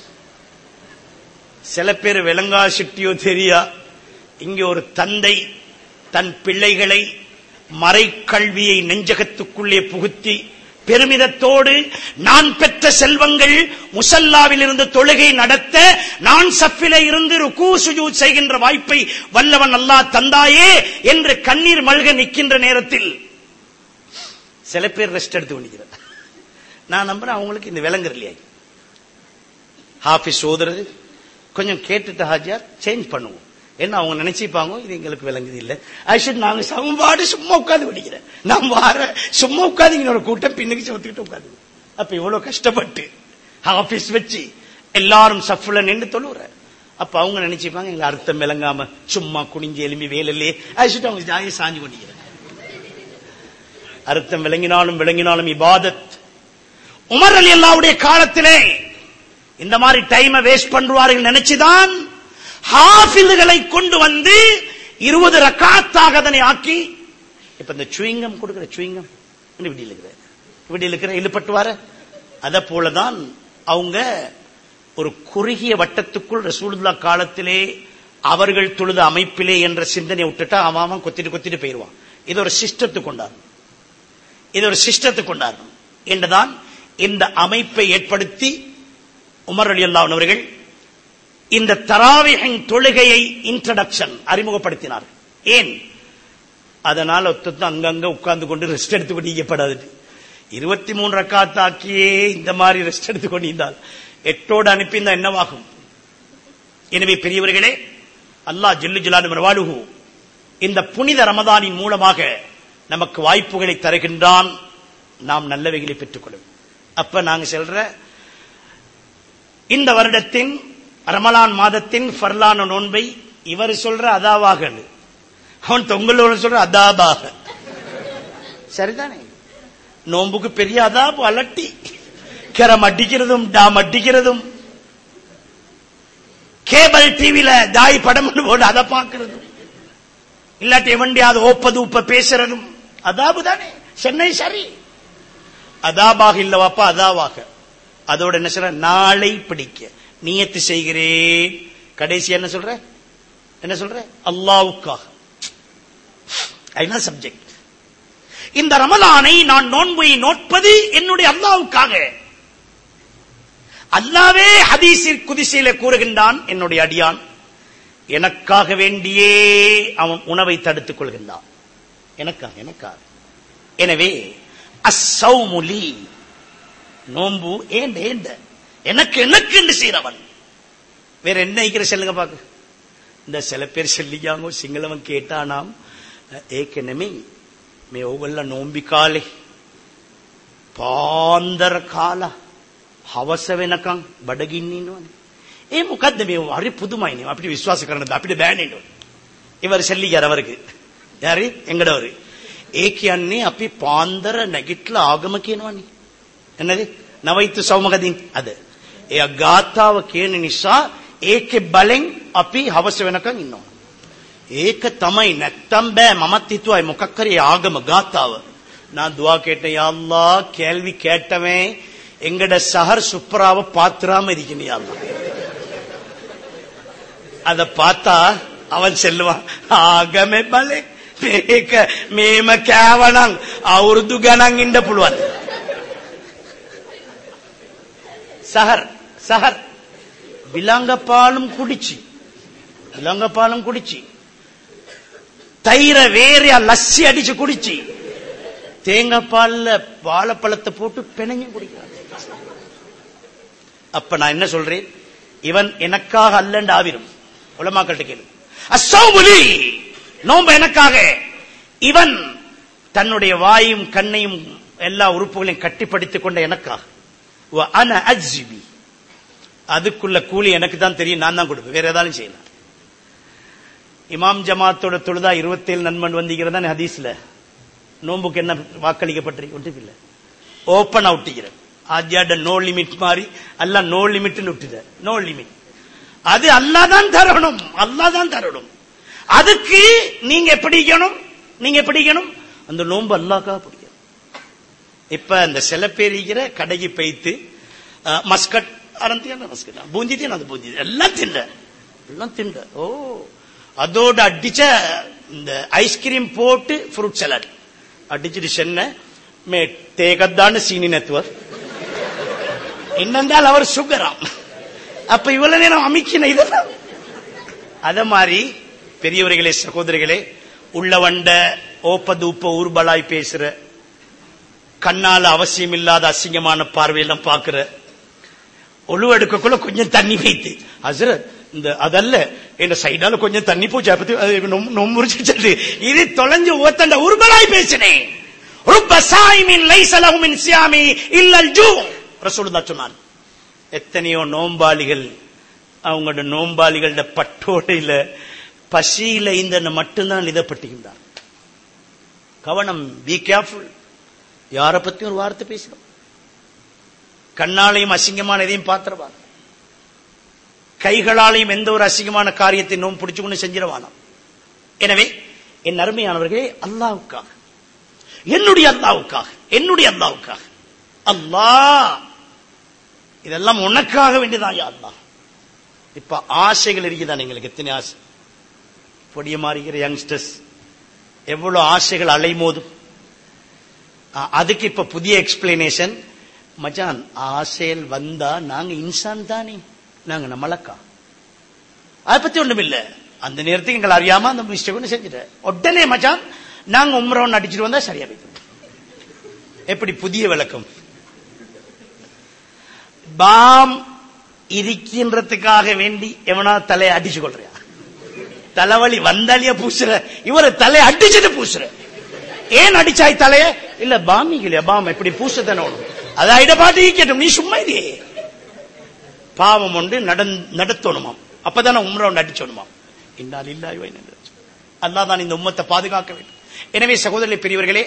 சில பேர் விளங்கா சிட்டியோ தெரியா, இங்கே ஒரு தந்தை தன் பிள்ளைகளை மறைக்கல்வியை நெஞ்சகத்துக்குள்ளே புகுத்தி பெருமிதத்தோடு, நான் பெற்ற செல்வங்கள் முசல்லாவில் இருந்து தொழுகை நடத்த நான் சஃபிலே இருந்து ருக்கு சுஜூத் செய்கின்ற வாய்ப்பை வல்லவன் அல்லாஹ் தந்தாயே என்று கண்ணீர் மல்க நிற்கின்ற நேரத்தில் சில பேர் ரெஸ்ட் எடுத்து கொண்டிருக்கிறார். நான் நம்புறேன் அவங்களுக்கு இந்த விளங்குற இல்லையா, ஹாஃபிஸ் ஓதுறது கொஞ்சம் கேட்டுட்டு ஹாஜியார் சேஞ்ச் பண்ணுவோம். என்ன அவங்க நினைச்சிப்பாங்க, இது எங்களுக்கு விளங்குது இல்ல, ஐஷட் நாங்க சமபாடு சும்மா உட்காந்து படிக்கிறேன், நான் வார சும்மா உட்காந்து ஒரு கூட்டம் பின்னுக்கு சோத்துக்கிட்டு உட்காந்து. அப்ப இவ்வளவு கஷ்டப்பட்டு ஹாஃபிஸ் வச்சு எல்லாரும் சஃப்ல நின்று தொழுற. அப்ப அவங்க நினைச்சிப்பாங்க எங்க அர்த்தம் விளங்காம சும்மா குனிஞ்சு எலும்பி வேலையிலே ஐஷட் அவங்க ஜாயை சாஞ்சு கொண்டிருக்கிறேன். அர்த்தம் விளங்கினாலும் இபாதத். உமர் ரலியல்லாஹுடைய காலத்திலே இந்த மாதிரி டைமை வேஸ்ட் பண்றார்கள் நினைச்சுதான் ஹாஃபில்களை கொண்டு வந்து 20 ரக்காத்தாக அதனை ஆக்கி, இப்ப இந்த சுவிங்கம் கொடுக்கிற சுவிங்கம் இப்படி இருக்கிற இழுப்பட்டு வர அத போலதான் அவங்க ஒரு குறுகிய வட்டத்துக்குள் ரசூலுல்லாஹ் காலத்திலே அவர்கள் தொழுத அமைப்பிலே என்ற சிந்தனை விட்டுட்டா அவன் கொத்திட்டு போயிருவான். இது ஒரு சிஸ்டத்துக்கு கொண்டாடணும் என்றுதான் இந்த அமைப்பை ஏற்படுத்தி உமர் ரலியல்லாஹு அவர்கள் இந்த தராவீஹின் தொழுகையை இன்ட்ரோடக்ஷன் அறிமுகப்படுத்தினார். ஏன்? அதனால அங்கங்க உட்கார்ந்து கொண்டு ரெஸ்ட் எடுத்து கொண்டிருக்கப்படாது. 23 ரக்காத் ஆக்கியே இந்த மாதிரி ரெஸ்ட் எடுத்து கொண்டிருந்தால் 8ஓடு அனுப்பியிருந்தா என்னவாகும்? எனவே பெரியவர்களே, அல்லாஹ் ஜல்ல ஜலாலுஹு இந்த புனித ரமதானின் மூலமாக நமக்கு வாய்ப்புகளை தருகின்றான். நாம் நல்லவைகளை பெற்றுக்கொள்ளும். அப்ப நாங்க சொல்ற இந்த வருடத்தின் ரமலான் மாதத்தின் ஃபர்லான நோன்பை இவர் சொல்ற அதாவாக, அவன் தொங்கலோட சொல்ற அதாபாக. சரிதானே? நோன்புக்கு பெரிய அதாபு அலட்டி கரம் அடிக்கிறதும் டாம் அடிக்கிறதும், கேபிள் டிவில தாய் படம் போட்டு அதை பார்க்கிறதும், இல்லாட்டி எவண்டியாவது ஒப்ப பேசுறதும் அதாபு தானே. சென்னை சரி அதாபாக இல்லவாப்பா, அதாவாக. அதோட என்ன சொல்ற? நாளை பிடிக்க நியத்து செய்கிறேன். கடைசி என்ன சொல்ற? அல்லாஹ்வுக்காக. அதுதான் சப்ஜெக்ட். இந்த ரமலானை நான் நோன்பை நோட்பது என்னுடைய அல்லாஹ்வுக்காக. அல்லாஹ்வே ஹதீஸில் குதிசிலே கூறுகின்றான், என்னுடைய அடியான் எனக்காக வேண்டியே அவன் உணவை தடுத்துக் கொள்கின்றான். எனக்காக. எனவே அஸ்ஸௌமு லீ, நோன்பு ஏண்ட எனக்கு என்று செய்றவன். வேற என்ன இருக்கிற சொல்லுங்க பாக்க. இந்த சில பேர் சொல்லிக்காங்க, சிங்களவன் கேட்டானாம், ஏக்க නෙමෙයි මේ ඕගොල්ල නෝම්බි කාලේ පාන්දර කාලා හවස වෙනකන් බඩගින්න ඉන්නවනේ. ඒ මොකද්ද මේ හරි පුදුමයිනේ. අපිට විශ්වාස කරන්න බෑ, අපිට බෑනේ නේද? ඉවර සෙල්ලිගර අවරක. யாரு எங்கடவரு. ඒ කියන්නේ අපි පාන්දර නැගිටලා ආගම කියනවනේ. என்னது නවයිතු සෞමගදින් අද. ඒ ගාථාව කියන නිසා ඒකේ බලෙන් අපි හවස වෙනකන් ඉන්නවා. ඒක තමයි නැත්තම් බෑ. මමත් හිතුවයි මොකක් හරි ආගම ගාථාව. நான் துவா கேட்டேன், யா அல்லாஹ் கேள்வி கேட்டவன் எங்கட சஹர் சுப்ராவ பாத்துராம இருக்கணும் யா அல்லாஹ். அத பார்த்தா அவன் செல்லுவான், ආගමේ බලේ මේක මේම කෑවනම් අවුරුදු ගණන් ඉන්න පුළුවන්. சஹர் விலங்கப்பாலும் குடிச்சு தயிர வேறையா லஸ்ஸி அடிச்சு குடிச்சு தேங்காய் பால்ல வாழைப்பழத்தை போட்டு பிணைஞ்சு குடிக்கிறான். அப்ப நான் என்ன சொல்றேன், இவன் எனக்காக அல்லண்டு ஆவிரும். உலமாக்கள்கிட்ட கேளு. அஸ்ஸௌமுலி, நோன்பு எனக்காக. இவன் தன்னுடைய வாயும் கண்ணையும் எல்லா உறுப்புகளையும் கட்டிப்படுத்திக் கொண்ட எனக்காக. அன அஜ்ஸிபி, அதுக்குள்ள கூலி எனக்கு தான் தெரியும், நான் தான் கொடுப்பேன், வேற ஏதாலும் செய்யலாம். இமாம் ஜமாத்தோட தொழுதா 27 நன்மன் வந்திக்கிறதா ஹதீஸ்ல. நோம்புக்கு என்ன வாக்களிக்கப்பட்டிருக்கு? ஒன்றும் இல்லை, ஓப்பன் அவுட்டிக்கிற ஆஜாட நோ லிமிட் மாதிரி அல்ல, நோ லிமிட் விட்டுத. நோ லிமிட் அது அல்லாதான் தரணும். அதுக்கு நீங்க பிடிக்கணும் அந்த நோம்பு அல்லாஹ்க்காக பிடிக்கணும். இப்ப அந்த சில பேர் இருக்கிற கடைக்கு பைத்து மஸ்கட் ஆரம்பியான மஸ்கட் பூந்தி அது பூந்தி எல்லாம் திண்ட. ஓ, அதோட அடிச்ச இந்த ஐஸ்கிரீம் போட்டு ஃப்ரூட் சலாட் அடிச்சுட்டு சென்ன மே தேகத்தான சீனி நெத்துவர் என்னென்றால் அவர் சுகராம். அப்ப இவ்வளவு நேரம் அமைக்கின இதெல்லாம். அத மாதிரி பெரியவர்களே, சகோதரிகளே, உள்ளவண்ட ஓப்பதூப்ப ஊர்பலாய் பேசுற, கண்ணால அவசியம் இல்லாத அசிங்கமான பார்வையெல்லாம் பாக்குற, ஒழுவெடுக்கக்குள்ள கொஞ்சம் தண்ணி வைத்து ஹஸ்ரத் இந்த அதல்ல என் சைடால கொஞ்சம் தண்ணி போச்சு பத்தி நொம்புரிச்சு இது தொலைஞ்சு ஓத்தண்ட ஊர்பலாய் பேசினேன். சொன்னான். எத்தனையோ நோம்பாளிகள் அவங்களோட நோம்பாளிகளோட பட்டோடையில பசியில இந்த மட்டும்தான் இதப்பட்டுகின்றார். கவனம், பி கேர்ஃபுல். யார பத்தி ஒரு வார்த்தை பேசணும், கண்ணாலையும் அசிங்கமான எதையும் பாத்திரவா, கைகளாலையும் எந்த ஒரு அசிங்கமான காரியத்தை நோம் பிடிச்சுக்கொண்டு செஞ்சிடவானாம். எனவே என் அருமையானவர்களே, அல்லாஹ்வுக்காக, என்னுடைய அல்லாஹ்வுக்காக அல்லாஹ் இதெல்லாம் உனக்காக வேண்டியதான் யா அல்லாஹ். இப்ப ஆசைகள் இருக்குதான் எங்களுக்கு, எத்தனை ஆசை. பொடிய மாறுகிற யங்ஸ்டர்ஸ் எவ்வளவு ஆசைகள் அலைமோதும். அதுக்கு இப்ப புதிய எக்ஸ்பிளனேஷன், மச்சான் ஆசையில் வந்தா நாங்க இன்சான் தானே, நாங்க நம்மளக்கா, அதை பத்தி ஒண்ணும் இல்ல. அந்த நேரத்துக்கு எங்களை அறியாம அந்த மிஸ்டேக் ஒன்று செஞ்சுட்டேன். உடனே மச்சான் நாங்க உம்ரா அடிச்சுட்டு வந்தா சரியா போயிட்டு. எப்படி புதிய விளக்கம்? பாம் இருக்கின்றதுக்காக வேண்டி எவனா தலையை அடிச்சு கொள்றியா? தலைவலி வந்தாலியா பூசுற, இவரை தலையை அடிச்சுட்டு பூசுற. ஏன் அடிச்சாய் தலைய? இல்ல பாமிக்கலையா, பாம் எப்படி பூசத்தானே ஒண்ணு, அதை இடபாட்டு கேட்டோம். நீ சும்மா இல்லையே, பாவம் ஒன்று நடத்தணுமாம், அப்பதானே உம்ரா ஒன்று அடிச்சோணுமாம். இன்னால் இல்லாய் அல்லாஹ் தான் இந்த உம்மத்தை பாதுகாக்க வேண்டும். எனவே சகோதரர்களே, பெரியவர்களே,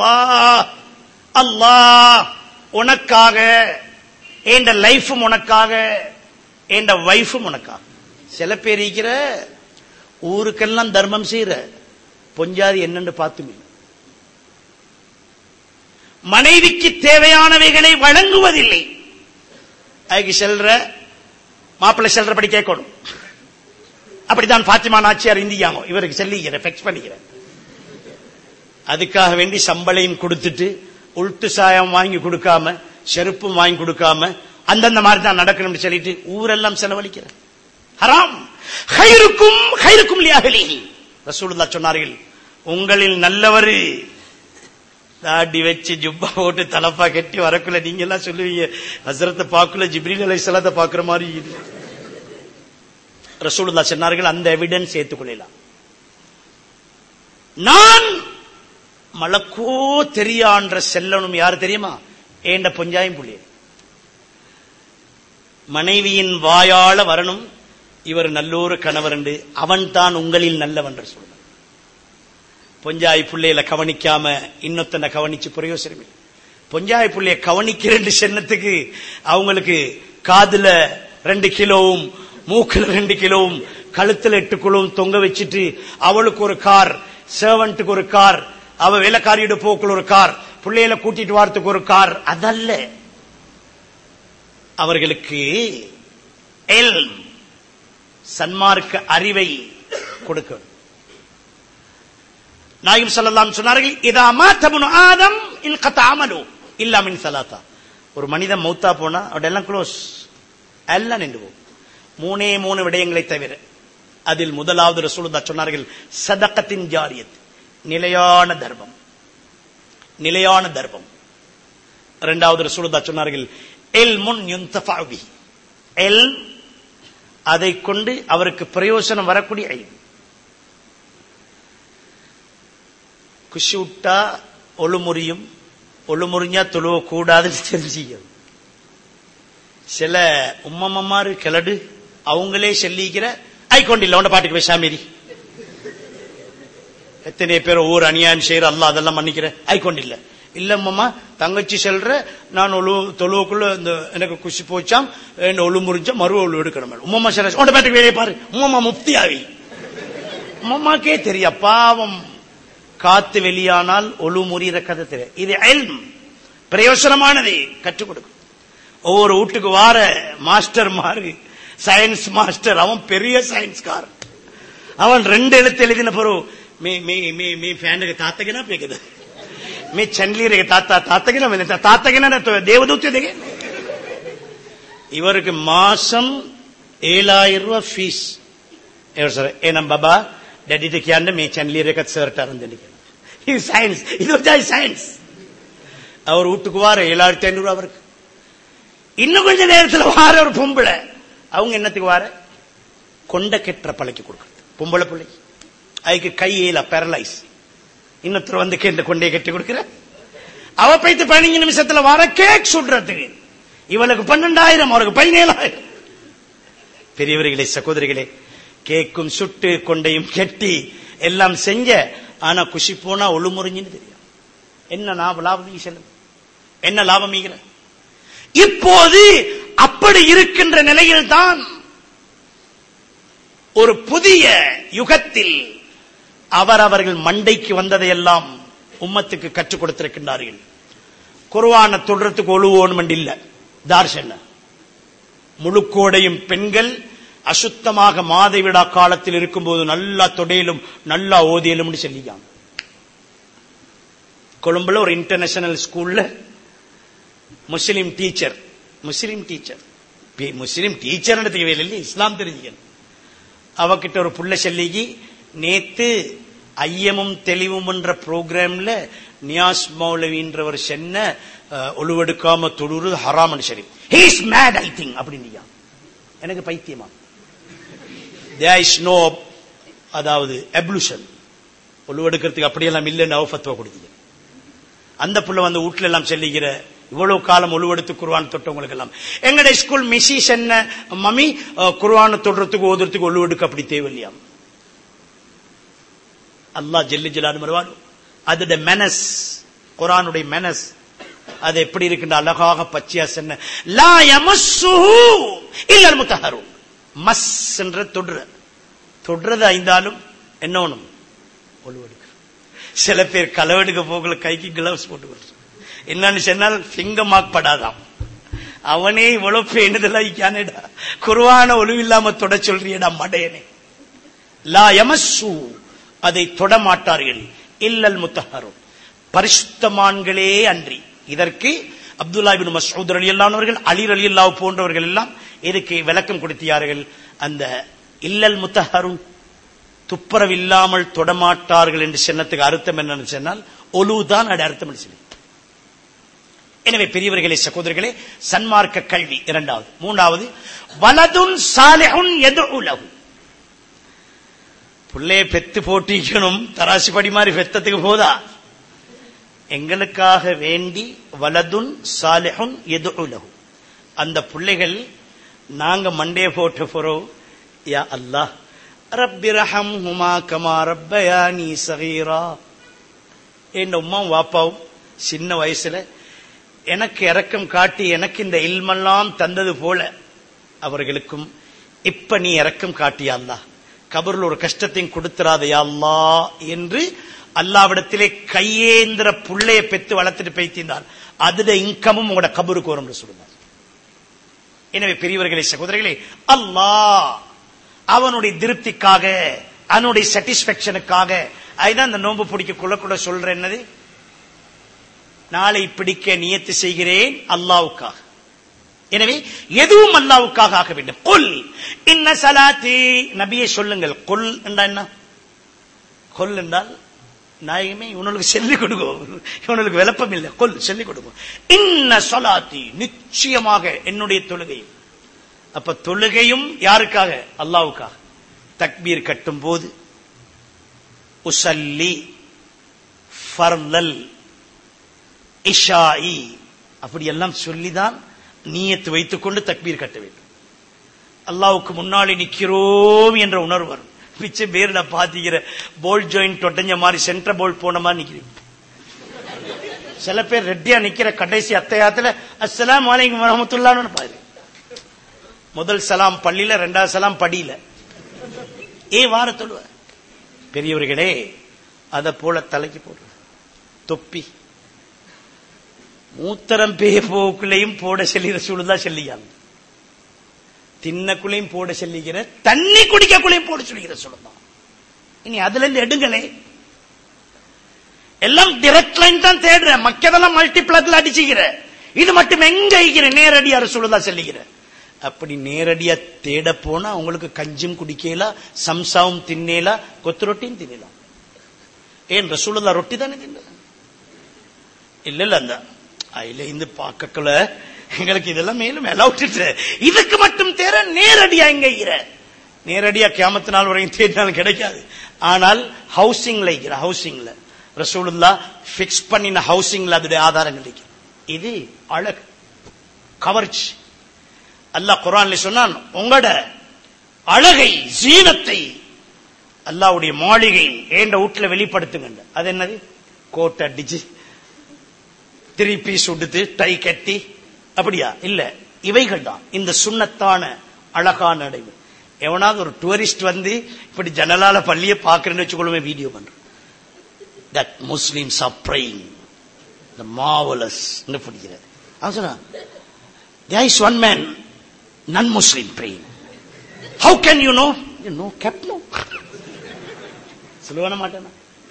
அல்லாஹ் உனக்காக, என் லைஃபும் உனக்காக, என் வைஃபும் உனக்காக. சில பேர் இருக்கிற ஊருக்கெல்லாம் தர்மம் செய்யற பொஞ்சாதி என்னன்னு பார்த்துமே, மனைவிக்கு தேவையானவைகளை வழங்குவதில்லை. அதுக்கு செல்ற மாப்பிள்ளை செல்றபடி கேட்கணும். அப்படித்தான் பாத்திமா நாச்சியார் இந்தியாங்க. இவருக்கு செல்லிக்கிறேன், ஃபெக்ஸ் பண்ணிக்கிறேன். அதுக்காக வேண்டி சம்பளையும் கொடுத்துட்டு உள்ட்டு சாயம் வாங்கி கொடுக்காம செருப்பும் வாங்கி கொடுக்காம அந்தந்த மாதிரி தான் நடக்கணும்னு சொல்லிட்டு ஊரெல்லாம் செலவழிக்கிற ஹராம். ஹைருக்கும் ஹைருக்கும் லிஅஹ்லிஹி. ரசூலுல்லாஹ் சொன்னார்கள், உங்களில் நல்லவர் தாடி வச்சு ஜுப்பா போட்டு தலப்பா கட்டி வரக்குள்ள நீங்க எல்லாம் சொல்லுவீங்க, ஹஸ்ரத்தை பாக்குள்ள ஜிப்ரீல் அலைஹிஸ்ஸலாத்தை பாக்குற மாதிரி. ரசூலுல்லாஹ் சொன்னார்கள், அந்த எவிடன்ஸ் ஏத்துக்கொள்ளலாம். நான் மலக்கோ தெரியான்ற செல்லணும் யாரு தெரியுமா? ஏண்ட பொஞ்சாயும் புள்ளிய மனைவியின் வாயால வரணும், இவர் நல்லோரு கணவர் என்று, அவன் தான் உங்களில் நல்லவன் சொல்ற. பொஞ்சாய் புள்ளையில கவனிக்காம இன்னொத்தனை கவனிச்சு பிரயோசனம் இல்லை. பொஞ்சாய் புள்ளைய கவனிக்கிறேன் சென்னத்துக்கு அவங்களுக்கு காதுல 2 கிலோவும் மூக்குல 2 கிலோவும் கழுத்துல 8 கிலோவும் தொங்க வச்சுட்டு அவளுக்கு ஒரு கார், சர்வன்ட்டுக்கு ஒரு கார், அவ வேலைக்காரியோட போக்குள்ள ஒரு கார், பிள்ளையில கூட்டிட்டு வாரத்துக்கு ஒரு கார், அதல்ல. அவர்களுக்கு சன்மார்க்க அறிவை கொடுக்க. நாயகம் ஸல்லல்லாஹு அலைஹி சொன்னார்கள், இதா மாத இப்னு ஆதம் இன்கத அமலு இல்லா மின் ஸலாத்தா. ஒரு மனிதன் மௌத்தா போனா அவட எல்லாம் க்ளோஸ், எல்லாம் நின்று போகும். 3 விடயங்களை தவிர. அதில் முதலாவது ரசூலுல்லாஹ் சொன்னார்கள், சதகத்தின் ஜாரியத், நிலையான தர்மம், நிலையான தர்மம். இரண்டாவது ரசூலுல்லாஹ் சொன்னார்கள், இல்முன் யுன்தஃபஅ பிஹி, இல்ம், அதை கொண்டு அவருக்கு பிரயோஜனம் வரக்கூடிய இல்ம். குஷி விட்டா ஒழுமுறியும், ஒழுமுறிஞ்சா தொழுவ கூடாதுன்னு தெரிஞ்சுக்கும். சில உம்மம்மாரு கிளடு அவங்களே சொல்லிக்கிற ஐக்கொண்டில்ல உண்ட பாட்டுக்கு பேசாமேரி. எத்தனை பேர் ஒவ்வொரு அநியாயம் செய்யற, அல்ல அதெல்லாம் மன்னிக்கிற ஐக்கொண்டில்ல. இல்லம்மா தங்கச்சி செல்ற, நான் தொழுவுக்குள்ள இந்த எனக்கு குஷி போச்சாம், ஒழு முறிஞ்சா மறு ஒழு எடுக்கணும். உம்மம்மா சில உண்ட பாட்டுக்கு வேலையை பாரு, உம்மம்மா முப்தியாவி. உம்மம்மாக்கே தெரிய பாவம், காத்து வெளியானால் ஒழு முறிகிற கதை தெரியும். இது இல்ம், பிரயோசனமானதை கற்றுக் கொடுக்கும். ஒவ்வொரு வீட்டுக்கு வார மாஸ்டர் மாறு, சயின்ஸ் மாஸ்டர், அவன் பெரிய சயின்ஸ்கார். அவன் 2 எழுத்து எழுதின பிறகு మీ ఫ్యాన్ తాతగినా పేకదా, మీ చండ్లీరే తాతగినా తాతగినా దేవదూతదిగే. இவருக்கு மாசம் 7000 ரூபாய் ஃபீஸ். ஏனம் பாபா டேடிட்டு கியாண்ட மீ சன்லீரே கத் சேர்ட்டாரன் தெரியும். இது சயின்ஸ், இது ஒரு சயின்ஸ். அவர் வீட்டுக்கு வார 7500 ரூபாய் அவருக்கு. இன்னும் கொஞ்ச நேரத்தில் வார ஒரு பொம்பளை, அவங்க என்னத்துக்கு வார கொண்ட கெட்டுற பழக்கி கொடுக்கறது. பொம்பளை பிள்ளை அதுக்கு கையில பேரலைஸ், இன்னொருத்தர் வந்து கேட்டு கொண்டே கட்டி கொடுக்கிற. அவ பைத்து 15 நிமிஷத்துல வர கேக் சுடுறதுக்கு இவளுக்கு 12,000, அவருக்கு 17,000. பெரியவர்களே, சகோதரிகளே, கேக்கும் சுட்டு கொண்டையும் கெட்டி எல்லாம் செஞ்ச, ஆனா குஷி போனா ஒழுமுறிஞ்சுன்னு தெரியும். என்ன லாபம் செல்லும், என்ன லாபம் ஈகிற. இப்போது அப்படி இருக்கின்ற நிலையில் தான் ஒரு புதிய யுகத்தில் அவர்கள் மண்டைக்கு வந்ததையெல்லாம் உம்மத்துக்கு கற்றுக் கொடுத்திருக்கின்றார்கள். குர்ஆனை தொடுறதுக்கு ஒழுவோணும் இல்ல, தார்ஷன முழுக்கோடையும் பெண்கள் அசுத்தமாக மாதவிடா காலத்தில் இருக்கும்போது நல்லா தொடையிலும் நல்லா ஓதியலும் சொல்லியாங்க. கொழும்புல ஒரு இன்டர்நேஷனல் ஸ்கூல்ல முஸ்லிம் டீச்சர் இல்லை, இஸ்லாம் தெரிஞ்சுக்கணும். அவகிட்ட ஒரு புள்ள சொல்லிக்கு, நேத்து ஐயமும் தெளிவும் என்ற ப்ரோக்ராம்ல நியாஸ் மௌலவின்றவர் சென்ன ஒழுவெடுக்காம தொழுறு ஹராமன் சரி, he is mad I think அப்படின்னு. எனக்கு பைத்தியமா, there is no, அதாவது எப்ளூஷன் ஒழுவெடுக்கிறதுக்கு அப்படியெல்லாம் இல்லைன்னு அவ ஃபத்வா கொடுத்தீங்க. அந்த புள்ள வந்து வீட்டுல எல்லாம் சொல்லிக்கிற, இவ்வளவு காலம் ஒழுவெடுத்து குர்ஆன் தொட்டவங்களுக்கு எல்லாம் எங்கட ஸ்கூல் மிஸ்ஸஸ் என்ன மம்மி குர்ஆன் தொடுறதுக்கு ஓதுறதுக்கு ஒழுவெடுக்க அப்படி தேவையில்லையாம். அல்லாஹ் ஜல்ல ஜலாலுஹு மர்வான் அதோட மெனஸ், குர்ஆனுடைய மெனஸ் அது எப்படி இருக்குன்ற அழகாக பச்சையா சொன்ன, லா யமஸ்ஸுஹு இல்லல் முத்தஹரூன். மஸ் என்ற தொடுறது ஐந்தாலும் என்ன ஒண்ணும் ஒழுவெடுக்க. சில பேர் களவெடுக்க போகல கைக்கு கிளவுஸ் போட்டு என்னன்னு சொன்னால் ஃபிங்கர் மார்க் படாதான். அவனே இவ்வளவு பேணுதலா குர்ஆன ஒழுவில்லாம தொட சொல்றியடா மடையனே. லா யமஸ்ஸு, அதை தொட மாட்டார்கள். இல்லல் முத்தஹருன், பரிசுத்தமான்களே அன்றி. இதற்கு அப்துல்லா இப்னு மஸ்ஊத் ரலியல்லாஹு அன்ஹு அவர்கள், அலி ரலியல்லாஹு போன்றவர்கள் எல்லாம் இதுக்கு விளக்கம் கொடுத்தார்கள். அந்த இல்லல் முத்தஹருன், துப்புரவில்லாமல் தொடமாட்டார்கள் என்று சொன்னதுக்கு அர்த்தம் என்னன்னு சொன்னால் ஒலுதான் அது அர்த்தம் என்று சொல்லி. எனவே பெரியவர்களே, சகோதரர்களே, சன்மார்க்க கல்வி இரண்டாவது. மூன்றாவது, வலதுன் சாலிஹுன் யதுஉ லஹு. புள்ளைய பெத்து போட்டிக்கணும், தராசு படி மாதிரி பெத்தத்துக்கு போதா, எங்களுக்காக வேண்டி வலதுன் சாலிஹுன் யதுஉ லஹு. அந்த பிள்ளைகள் நாங்க மண்டே போட்ட போறோம், யா அல்லாஹ் ரப்பிர்ஹம்ஹுமா கமா ரப்பயானி ஸகீரா. என் உம்மாவும் வாப்பாவும் சின்ன வயசுல எனக்கு இரக்கம் காட்டி எனக்கு இந்த இல்மெல்லாம் தந்தது போல அவர்களுக்கும் இப்ப நீ இரக்கம் காட்டியா அல்லாஹ், கபரில் ஒரு கஷ்டத்தையும் கொடுத்துறாதையா அல்லாஹ் என்று அல்லாவிடத்திலே கையேந்திர புள்ளைய பெத்து வளர்த்துட்டு பேய்த்திருந்தார். அதுட இன்கமும் உங்களோட கபருக்கு வரும் சொல்லுவார். எனவே பெரியவர்களே, சகோதரர்களே, அல்லாஹ் அவனுடைய திருப்திக்காக, அவனுடைய சாட்டிஸ்பாக்சனுக்காக, அதுதான் இந்த நோன்பு பிடிக்க கூட சொல்ற என்னது, நாளை பிடிக்க நியத்து செய்கிறேன் அல்லாவுக்காக. எனவே எதுவும் அல்லாவுக்காக ஆக வேண்டும். குல் இன்ன ஸலாத்தி, நபியே சொல்லுங்கள். குல் என்றால் என்ன? குல் என்றால் நாயகமே இவனுக்கு சொல்லிக் கொடுக்கும், இவனுக்கு விளப்பம் இல்லை. குல் சொல்லிக் கொடுக்கும். இன்ன ஸலாத்தி, நிச்சயமாக என்னுடைய தொழுகையும். அப்ப தொழுகையும் யாருக்காக? அல்லாவுக்காக. தக்பீர் கட்டும் போது உஸல்லி ஃபர்லல் இஷாஇ அப்படியெல்லாம் சொல்லிதான் நியத்து வைத்துக் கொண்டு தக்பீர் கட்ட வேண்டும். அல்லாவுக்கு முன்னாடி நிக்கிறோம் என்ற உணர்வு வரும். மிச்ச பேர்ல பாத்திக்கிற போல் ஜாயிண்ட் ஒட்டஞ்ச மாதிரி சென்டர் போல் போன மாதிரி நிக்கிறேன். சில பேர் ரெட்டியா நிக்கிற கடைசி அத்தையாத்துல அஸ்ஸலாமு அலைக்கும் வரஹ்மத்துல்லாஹ்னு பாரு. முதல் சலாம் பள்ளியில, இரண்டாவது சலாம் படியில. வார தொழுவ. பெரியவர்களே, அத போல தலைக்கு போடுற தொப்பி மூத்தரம் போக்குள்ளையும் போட செல்லிற சூழ்நிலை செல்லியாங்க, தின்னக்குள்ளையும் போட செல்லிக்கிற, தண்ணி குடிக்கக்குள்ளையும் போட சொல்லிக்கிற சொல்லலாம். இனி அதுல இருந்து எடுங்களே, எல்லாம் டிரெக்ட் லைன் தான் தேடுற, மக்கதெல்லாம் மல்டிபிளக்ல அடிச்சுக்கிற, இது மட்டும் எங்க இருக்கிற நேரடியா ரசூலுல்லாஹ் செல்லுகிற. அப்படி நேரடியா தேட போனா உங்களுக்கு கஞ்சும் குடிக்கலாம், சம்சாவும் தின்னேலாம், கொத்து ரொட்டியும் தின்னலாம். ஏன் ரசூலுல்லாஹ் ரொட்டி தானே தின்ன? இல்ல இல்ல, அந்த அதுல இந்த பாக்கல எங்களுக்கு இதெல்லாம் மேலும் விட்டுட்டு இதுக்கு மட்டும் தேர நேரடியா எங்க இருக்கிற, நேரடியா கியாமத்து நாள் வரைக்கும் தேடினாலும் கிடைக்காது. ஆனால் ஹவுசிங்ல இருக்கிற, ஹவுசிங்ல ரசூலுல்லாஹ் பிக்ஸ் பண்ணின ஹவுசிங்ல அதோட ஆதாரம் கிடைக்கும். இது அழகு, கவர்ச்சி. அல்லாஹ் குர்ஆன்ல சொன்னான், உங்களோட அழகை, ஜீனத்தை அல்லாஹ்வுடைய மாளிகை ஏண்ட வீட்டுல வெளிப்படுத்துங்க. அது என்னது? கோட் அடிச்சு, 3 பீஸ் உடுத்து, டை கட்டி, அப்படியா? இல்ல, இவைகள் தான் இந்த சுன்னத்தான அழகான நடைவு. எவனாவது ஒரு டூரிஸ்ட் வந்து இப்படி ஜனலால பள்ளியை பாக்குறேன்னு வச்சுக்கொள்ளுமே, வீடியோ பண்றேன். That Muslims are praying, the marvelous ன்னு படிக்கிறார். அவன் சொன்னா, there is one man non-Muslim praying. How can you know? You know, kept no. சொல்லுவான மாட்டேனா?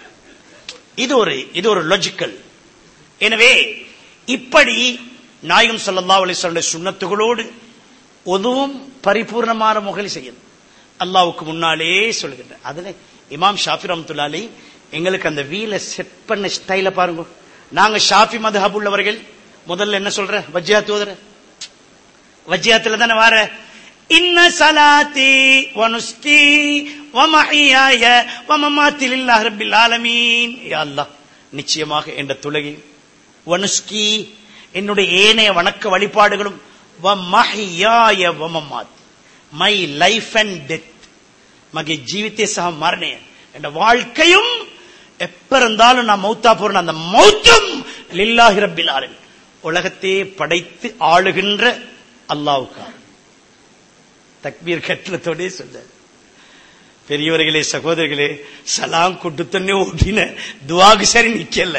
இது ஒரு லாஜிக்கல். எனவே இப்படி நாயகம் ஸல்லல்லாஹு அலைஹி வஸல்லம் சுன்னத்துகளோடு ஒதுவும் பரிபூர்ணமான முறையில் செய்யணும். அல்லாஹ்வுக்கு முன்னாலே சொல்லுகின்ற. அதுல இமாம் ஷாஃபி ரஹ்மத்துல்லாஹி அலைஹி எங்களுக்கு அந்த வீல செட் பண்ண ஸ்டைல பாருங்க. நாங்க ஷாஃபி மத்ஹப் உள்ளவர்கள் முதல்ல என்ன சொல்ற? வஜ்ஜியாத் ஓதுற. வஜ்ஜியாத்துல தானே வார, இன்ன ஸலாத்தி வ நுஸ்கி வ மஹியாய வ மமாத்தி லில்லாஹி ரப்பில் ஆலமீன். யா அல்லாஹ், நிச்சயமாக என்ற தொழுகை, வ நுஸ்கி என்னுடைய ஏனைய வணக்க வழிபாடுகளும், வ மஹியாய வ மமாத்தி மை லைஃப் அண்ட் டெத், மகே ஜீவித்தே சஹ மரணே, என்ற வாழ்க்கையும் எப்ப இருந்தாலும் நான் மௌத்தா போறேன், அந்த மௌத்தும் லில்லாஹி ரப்பில் ஆலமீன், உலகத்தையே படைத்து ஆளுகின்ற அல்லாஹ்வுக்காக. தக்பீர் கட்டளத்தோடே சொல்ல. பெரியவர்களே, சகோதரர்களே, சலாம் கொடுத்தனே ஓடின துவாக்கு சரி நிக்கல.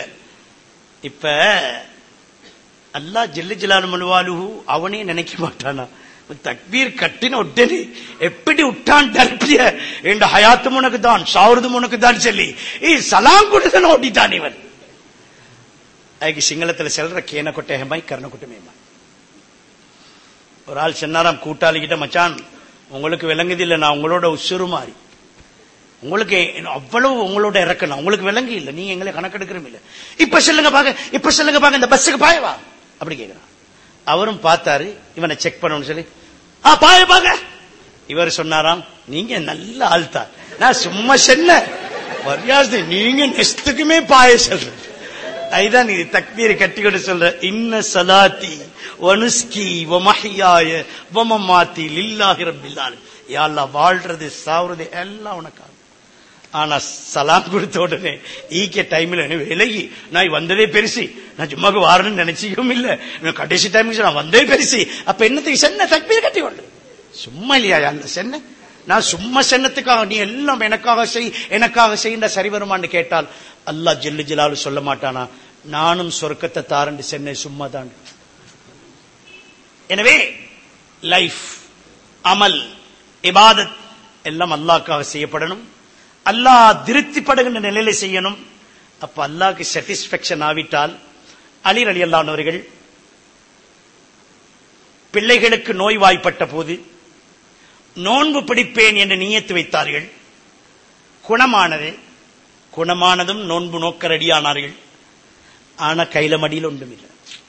இப்ப அல்லாஹ் ஜல்ல ஜலாலுஹு அவனே நினைக்க மாட்டானா? தக்பீர் கட்டின உடனே எப்படி விட்டான் டர்பிய என்ற ஹயாத்தும் உனக்கு தான் சாவுறதும் உனக்கு தான் சொல்லி சலாம் கொடுத்து ஓட்டிட்டான் இவன். அதுக்கு சிங்களத்துல செல்ற கேன கொட்டேமாய் கர்ண கொட்டமேமாய். ஒரு ஆள் சொன்னாராம் கூட்டாளிகிட்ட, மச்சான் உங்களுக்கு விளங்குது இல்ல, நான் உங்களோட உசுறு மாறி உங்களுக்கு அவ்வளவு உங்களோட இறக்கணும், உங்களுக்கு விளங்கு இல்ல, நீங்க எங்களை கணக்கெடுக்கிறோம் இல்ல, இப்ப சொல்லுங்க பாக்க இந்த பஸ்ஸுக்கு பாயவா அப்படி கேட்கிறான். அவரும் பார்த்தாரு, இவனை செக் பண்ணணும்னு சொல்லி பாய பாக்க. இவர் சொன்னாராம், நீங்க நல்ல ஆள் தான், நான் சும்மா சொன்ன மரியாதை, நீங்க நெஸ்துக்குமே பாய சொல்ற. அதுதான் இது தக்பீர் கட்டிக்கொண்டு சொல்ற, இன்ன சலாத்தி வனுஸ்கி வமஹியாய வமமாத்தி லில்லாஹி ரப்பில் ஆலமீன். யா அல்லாஹ், வாழ்றது சாவுறது எல்லாம் உனக்காக. ஆனா சலாம் கொடுத்த உடனே ஈக்க டைம்ல விலகி, நான் வந்ததே பெருசு, நான் சும்மாக்கு வாரணும்னு நினைச்சிக்கவும் இல்ல, கடைசி டைமுக்கு நான் வந்ததே பெருசு, அப்ப என்னத்துக்கு சென்ன தக்பீர் கட்டிக்கொண்டு சும்மா இல்லையா அந்த சென்ன, நான் சும்மா சென்னத்துக்காக நீ எல்லாம் எனக்காக செய்ய சரி வருமானு கேட்டால் அல்லாஹ் ஜல்லு ஜலாலு சொல்ல மாட்டானா, நானும் சொர்க்கத்தை தாரண்டு சென்னை சும்மா தான். எனவே லைஃப், அமல், இபாதத் எல்லாம் அல்லாஹ்க்காக செய்யப்படணும், அல்லாஹ் திருப்திப்படுகின்ற நிலையில செய்யணும். அப்ப அல்லாஹ்க்கு சாட்டிஸ்பாக்சன் ஆவிட்டால், அலி ரலியல்லாஹு அவர்கள் பிள்ளைகளுக்கு நோய்வாய்ப்பட்ட போது நோன்பு பிடிப்பேன் என்று நியத்து வைத்தார்கள். குணமானதும் நோன்பு நோக்க ரெடியானார்கள். ஆனா கையில மடியில் ஒன்றுமில்லை.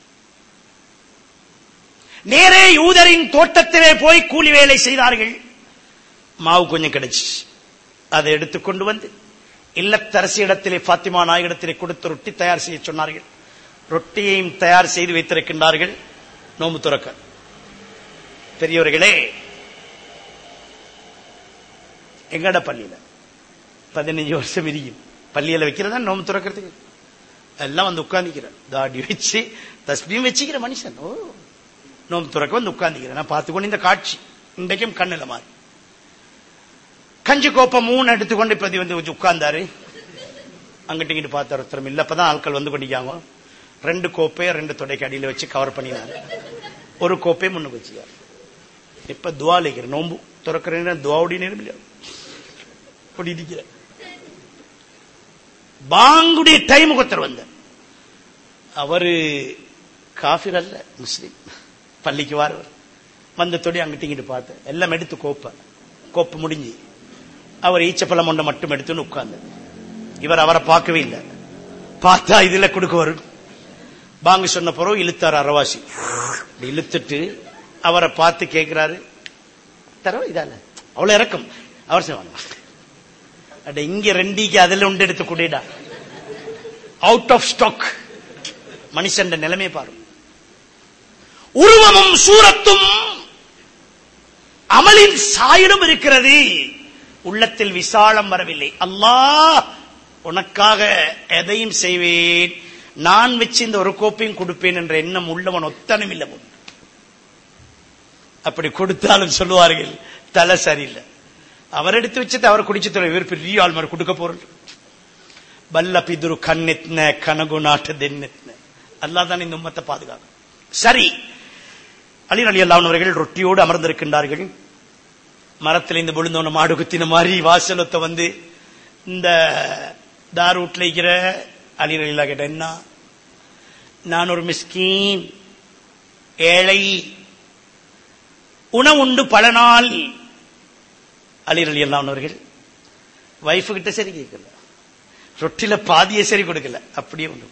நேரே யூதரின் தோட்டத்திலே போய் கூலி வேலை செய்தார்கள். மாவு கொஞ்சம் கிடைச்சு அதை எடுத்துக்கொண்டு வந்து இல்லத்தரசி இடத்திலே, பாத்திமா நாயகிடத்திலே கொடுத்து ரொட்டி தயார் செய்ய சொன்னார்கள். ரொட்டியையும் தயார் செய்து வைத்திருக்கின்றார்கள் நோன்பு துறக்க. பெரியவர்களே, எங்கட பள்ளியில 15 வருஷம் இருக்கும், பள்ளியில வைக்கிறதா நோம்பு துறக்கிறதுக்கு எல்லாம் வந்து உட்கார்ந்துக்கிறேன், தாடி வச்சு தஸ்பீம் வச்சுக்கிற மனுஷன் நோம்பு துறக்க வந்து உட்கார்ந்துக்கிறேன். நான் பார்த்துக்கொண்டு இந்த காட்சி இன்றைக்கும் கண்ணில் மாறி, கஞ்சி கோப்பம் 3 எடுத்துக்கொண்டு இப்ப வந்து உட்கார்ந்தாரு. அங்கிட்டு இங்கிட்டு பார்த்தாரு, ஒருத்தரம் இல்ல. அப்பதான் ஆட்கள் வந்து கொண்டிருக்காங்க. 2 கோப்பையை 2 தொடைக்கு அடியில வச்சு கவர் பண்ணினாரு, 1 கோப்பையை முன்னுக்கு வச்சுக்காரு. இப்ப துவா லைக்கிற நோம்பு துறக்கிறேன், துவாவுடைய நேரம் இல்லையா இருக்கிற பாங்குடைய டைம் ஒருத்தர் வந்த, அவரு காஃபிர் அல்ல, முஸ்லிம், பள்ளிக்கு வாரவர். வந்த தொடி அங்கிட்டு இங்கிட்டு பார்த்த, எல்லாம் எடுத்து கோப்பை முடிஞ்சு அவர் ஈச்சப்பழம் ஒன்றை மட்டும் எடுத்துன்னு உட்கார்ந்து, இவர் அவரை பார்க்கவே இல்லை. பார்த்தா இதுல கொடுக்க வரும். பாங்கு சொன்ன பிறகு இழுத்தாரு அரவாசி, இழுத்துட்டு அவரை பார்த்து கேட்கிறாரு, தரவ இதால அவ்வளவு இறக்கம். அவர் சொல்லுவாங்க, அட இங்க 2க்கு அதுல ஒன்று எடுத்து கூடா, அவுட் ஆஃப் ஸ்டாக். மனுஷன் நிலைமை பாரு. உருவமும் சூரத்தும் அமலின் சாயலும் இருக்கிறது, உள்ளத்தில் விசாலம் வரவில்லை. அல்லாஹ் உனக்காக எதையும் செய்வேன், நான் வச்சு இந்த 1 கோப்பையும் கொடுப்பேன் என்ற எண்ணம் உள்ளவன் ஒத்தனும் இல்லை. அப்படி கொடுத்தாலும் சொல்லுவார்கள் தலை சரியில்லை, அவர் எடுத்து வச்சது அவர் குடிச்சு தர, இவர் பெரிய ஆள் மாதிரி கொடுக்க போறது. பல்ல பிதுரு கண்ணெத்ன கனகு நாட்டு தென்னெத்ன. அல்லாஹ் தான் இந்த உம்மத்தை பாதுகாக்கும். சரி, அலி ரலியல்லாஹு அவர்கள் ரொட்டியோடு அமர்ந்திருக்கின்றார்கள். மரத்தில் இந்த விழுந்தோன மாடு குத்தின மாதிரி வாசலத்தை வந்து இந்த தாரூட்ல இருக்கிற அலி ரலியல்லாஹு கேட்ட, என்ன, நான் ஒரு மிஸ்கீன் ஏழை, உணவுண்டு பல நாள். அலி ரலியல்லாஹு அவர்கள் வைஃப் கிட்ட சரி கேட்கல, ரொட்டில பாதியை சரி கொடுக்கல, அப்படியே உண்டு.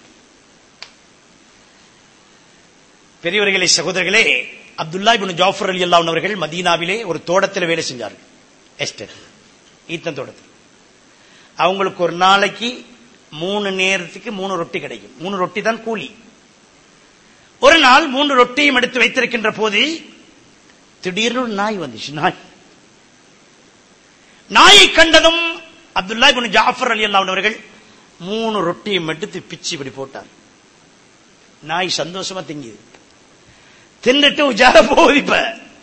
பெரியவர்களே, சகோதரர்களே, அப்துல்லா இப்னு ஜாஃபர் ரலியல்லாஹு அவர்கள் மதீனாவிலே ஒரு தோட்டத்தில் வேலை செஞ்சார்கள், எஸ்டேட் ஈத்தன் தோட்டத்தில். அவங்களுக்கு ஒரு நாளைக்கு 3 நேரத்துக்கு 3 ரொட்டி கிடைக்கும். 3 ரொட்டி தான் கூலி. ஒரு நாள் 3 ரொட்டியும் எடுத்து வைத்திருக்கின்ற போது திடீர்னு ஒரு நாய் வந்துச்சு. நாயை கண்டதும் அப்துல்லா இப்னு ஜாஃபர் ரலியல்லாஹு அவர்கள் 3 ரொட்டியும் எடுத்து பிச்சு இப்படி போட்டார். நாய் சந்தோஷமா திங்குது. தின்னுட்டு உஜார போகுது. இப்ப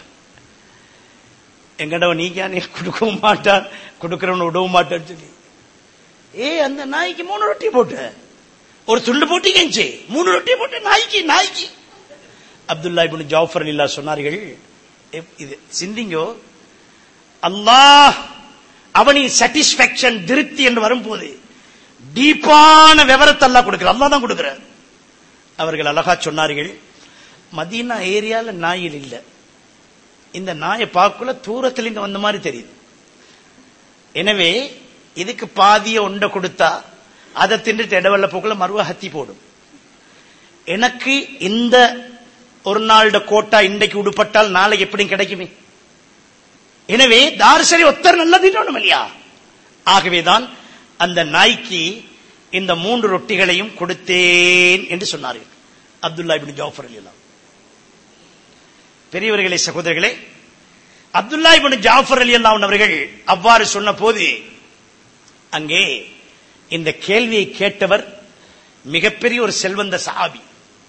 எங்கடவ நீ கொடுக்கவும் மாட்டான், கொடுக்கிறவன் விடவும் மாட்டான்னு சொல்லி, அந்த நாய்க்கு 3 ரொட்டி போட்ட, ஒரு துண்டு போட்டு கேஞ்சி 3 ரொட்டி போட்டு நாய்க்கு. அப்துல்லா இப்னு ஜாஃபர் ரலியல்லாஹு சொன்னார்கள், இது சிந்திங்கோ. அல்லாஹ் அவனின் சாட்டிஸ்பாக்சன் திருப்தி என்று வரும்போது டீப்பான விவரத்தை அல்லாஹ் கொடுக்கிறார். அல்லாஹ் தான் கொடுக்கிறார். அவர்கள் அழகா சொன்னார்கள், மதீனா ஏரியால நாயில் இல்ல, இந்த நாயை பார்க்கல தூரத்தில் இங்க வந்த மாதிரி தெரியுது. எனவே இதுக்கு பாதிய ஒன்றை கொடுத்தா அதை தின்னுட்டு இடவெல்ல போக்குல மறுவ ஹத்தி போடும். எனக்கு இந்த ஒரு நாளோட கோட்டா இன்றைக்கு உடுப்பட்டால் நாளைக்கு எப்படி கிடைக்குமே. எனவே தார்சரி ஒத்தர் நல்லது இல்லையா. ஆகவேதான் அந்த நாய்க்கு இந்த 3 ரொட்டிகளையும் கொடுத்தேன் என்று சொன்னார்கள் அப்துல்லா இப்னு ஜாஃபர் ரலியல்லாஹு. பெரியவர்களே, சகோதரர்களே, அப்துல்லா இப்னு ஜாஃபர் ரலியல்லாஹு அவர்கள் அவ்வாறு சொன்ன போது அங்கே இந்த கேள்வியை கேட்டவர் மிகப்பெரிய ஒரு செல்வந்த சஹாபி.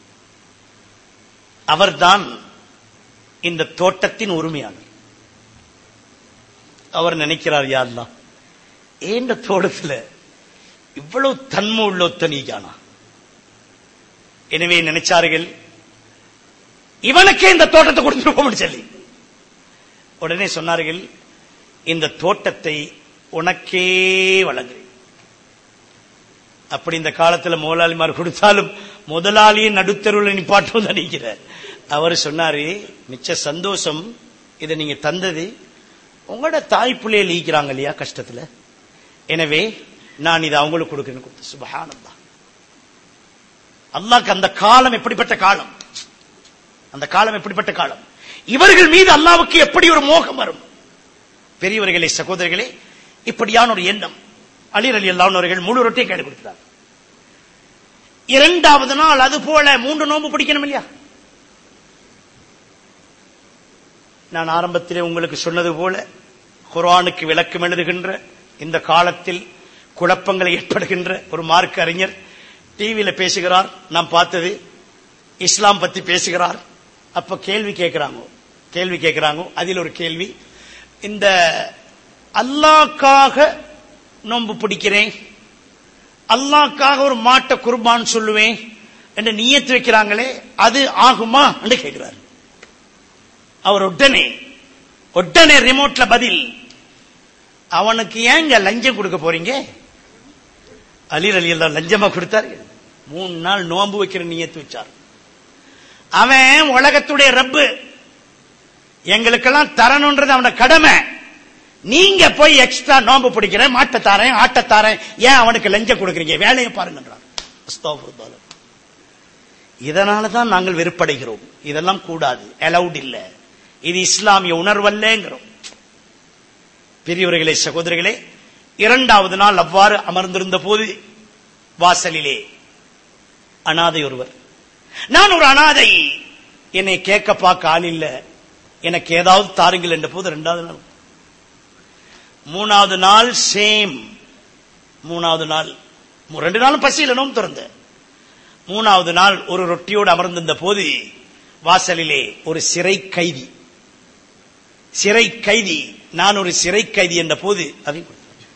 அவர்தான் இந்த தோட்டத்தின் உரிமையாளர். அவர் நினைக்கிறார், யா அல்லாஹ், ஏண்ட தோட்டத்தில் இவ்வளவு தன்மை உள்ள ஒத்தனீகானா. எனவே நினைச்சார்கள், இவனுக்கே இந்த தோட்டத்தை கொடுத்துருப்போம் சொல்லி உடனே சொன்னார்கள், இந்த தோட்டத்தை உனக்கே வழங்குறேன். அப்படி இந்த காலத்தில் முதலாளிமார் கொடுத்தாலும் முதலாளியை நடுத்தருவில் நிப்பாட்டும் நினைக்கிறார். அவர் சொன்னாரு, மிச்ச சந்தோஷம் இதை நீங்க தந்தது உங்களோட தாய் பிள்ளையை ஈக்கிறாங்க இல்லையா கஷ்டத்துல, எனவே நான் இதை அவங்களுக்கு கொடுக்கிறேன்னு கொடுத்து. சுப்ஹானல்லாஹ். அல்லாஹ்க்கு அந்த காலம் எப்படிப்பட்ட காலம், அந்த காலம் எப்படிப்பட்ட காலம். இவர்கள் மீது அல்லாஹ்வுக்கு எப்படி ஒரு மோகம் வரும். பெரியவர்களே, சகோதரர்களே, இப்படியான ஒரு எண்ணம். அலி ரலியல்லாஹு அவர்கள் முழு ரொட்டியை கையில் கொடுத்தார். 2வது நாள் அது போல 3 நோன்பு பிடிக்கணும் இல்லையா. நான் ஆரம்பத்திலே உங்களுக்கு சொன்னது போல குர்ஆனுக்கு விளக்கம் எழுதுகின்ற இந்த காலத்தில் குழப்பங்களை ஏற்படுகின்ற ஒரு மார்க்க அறிஞர் டிவியில பேசுகிறார். நாம் பார்த்தது இஸ்லாம் பத்தி பேசுகிறார். அப்ப கேள்வி கேட்கிறாங்க. அதில் ஒரு கேள்வி, இந்த அல்லாஹ்க்காக நோன்பு பிடிக்கிறேன், அல்லாஹ்க்காக ஒரு மாட்டை குர்பான் சொல்லுவேன் என்று நியத்து வைக்கிறாங்களே, அது ஆகுமா என்று கேட்கிறார். அவர் உடனே ரிமோட்ல பதில், அவனுக்கு ஏங்க லஞ்சம் கொடுக்க போறீங்க. அலி ரலியல்லாஹு லஞ்சமா கொடுத்தார்கள். 3 நாள் நோன்பு வைக்கிற நியத்து வச்சார். அவன் உலகத்துடைய ரப்பு, எங்களுக்கெல்லாம் தரணுன்றது அவன கடமை. நீங்க போய் எக்ஸ்ட்ரா நோன்பு பிடிக்கிற, மாட்டத்தாரன் ஆட்டத்தாரன், ஏன் அவனுக்கு லஞ்சம் கொடுக்கறீங்க, வேலையை பாருங்கன்றார். அஸ்தக்ஃபிருல்லாஹ். இதனாலதான் நாங்கள் வெறுப்படைகிறோம். இதெல்லாம் கூடாது, அலௌட் இல்ல, இது இஸ்லாமிய உணர்வல்லேங்கிறோம். பெரியவர்களே, சகோதரர்களே, 2வது நாள் அவ்வாறு அமர்ந்திருந்த போது வாசலிலே அனாதை ஒருவர், நான் ஒரு அனாதை, என்னை கேட்க பார்க்க ஆள் இல்ல, எனக்கு ஏதாவது தாருங்கள் என்ற போது 2வது நாள், 3வது நாள் சேம். 3வது நாள் 2 நாளும் பசியில நோன்பு திறந்த. 3வது நாள் ஒரு ரொட்டியோடு அமர்ந்திருந்த போது வாசலிலே ஒரு சிறை கைதி, நான் ஒரு சிறை கைதி என்ற போது அதை கொடுத்தார்.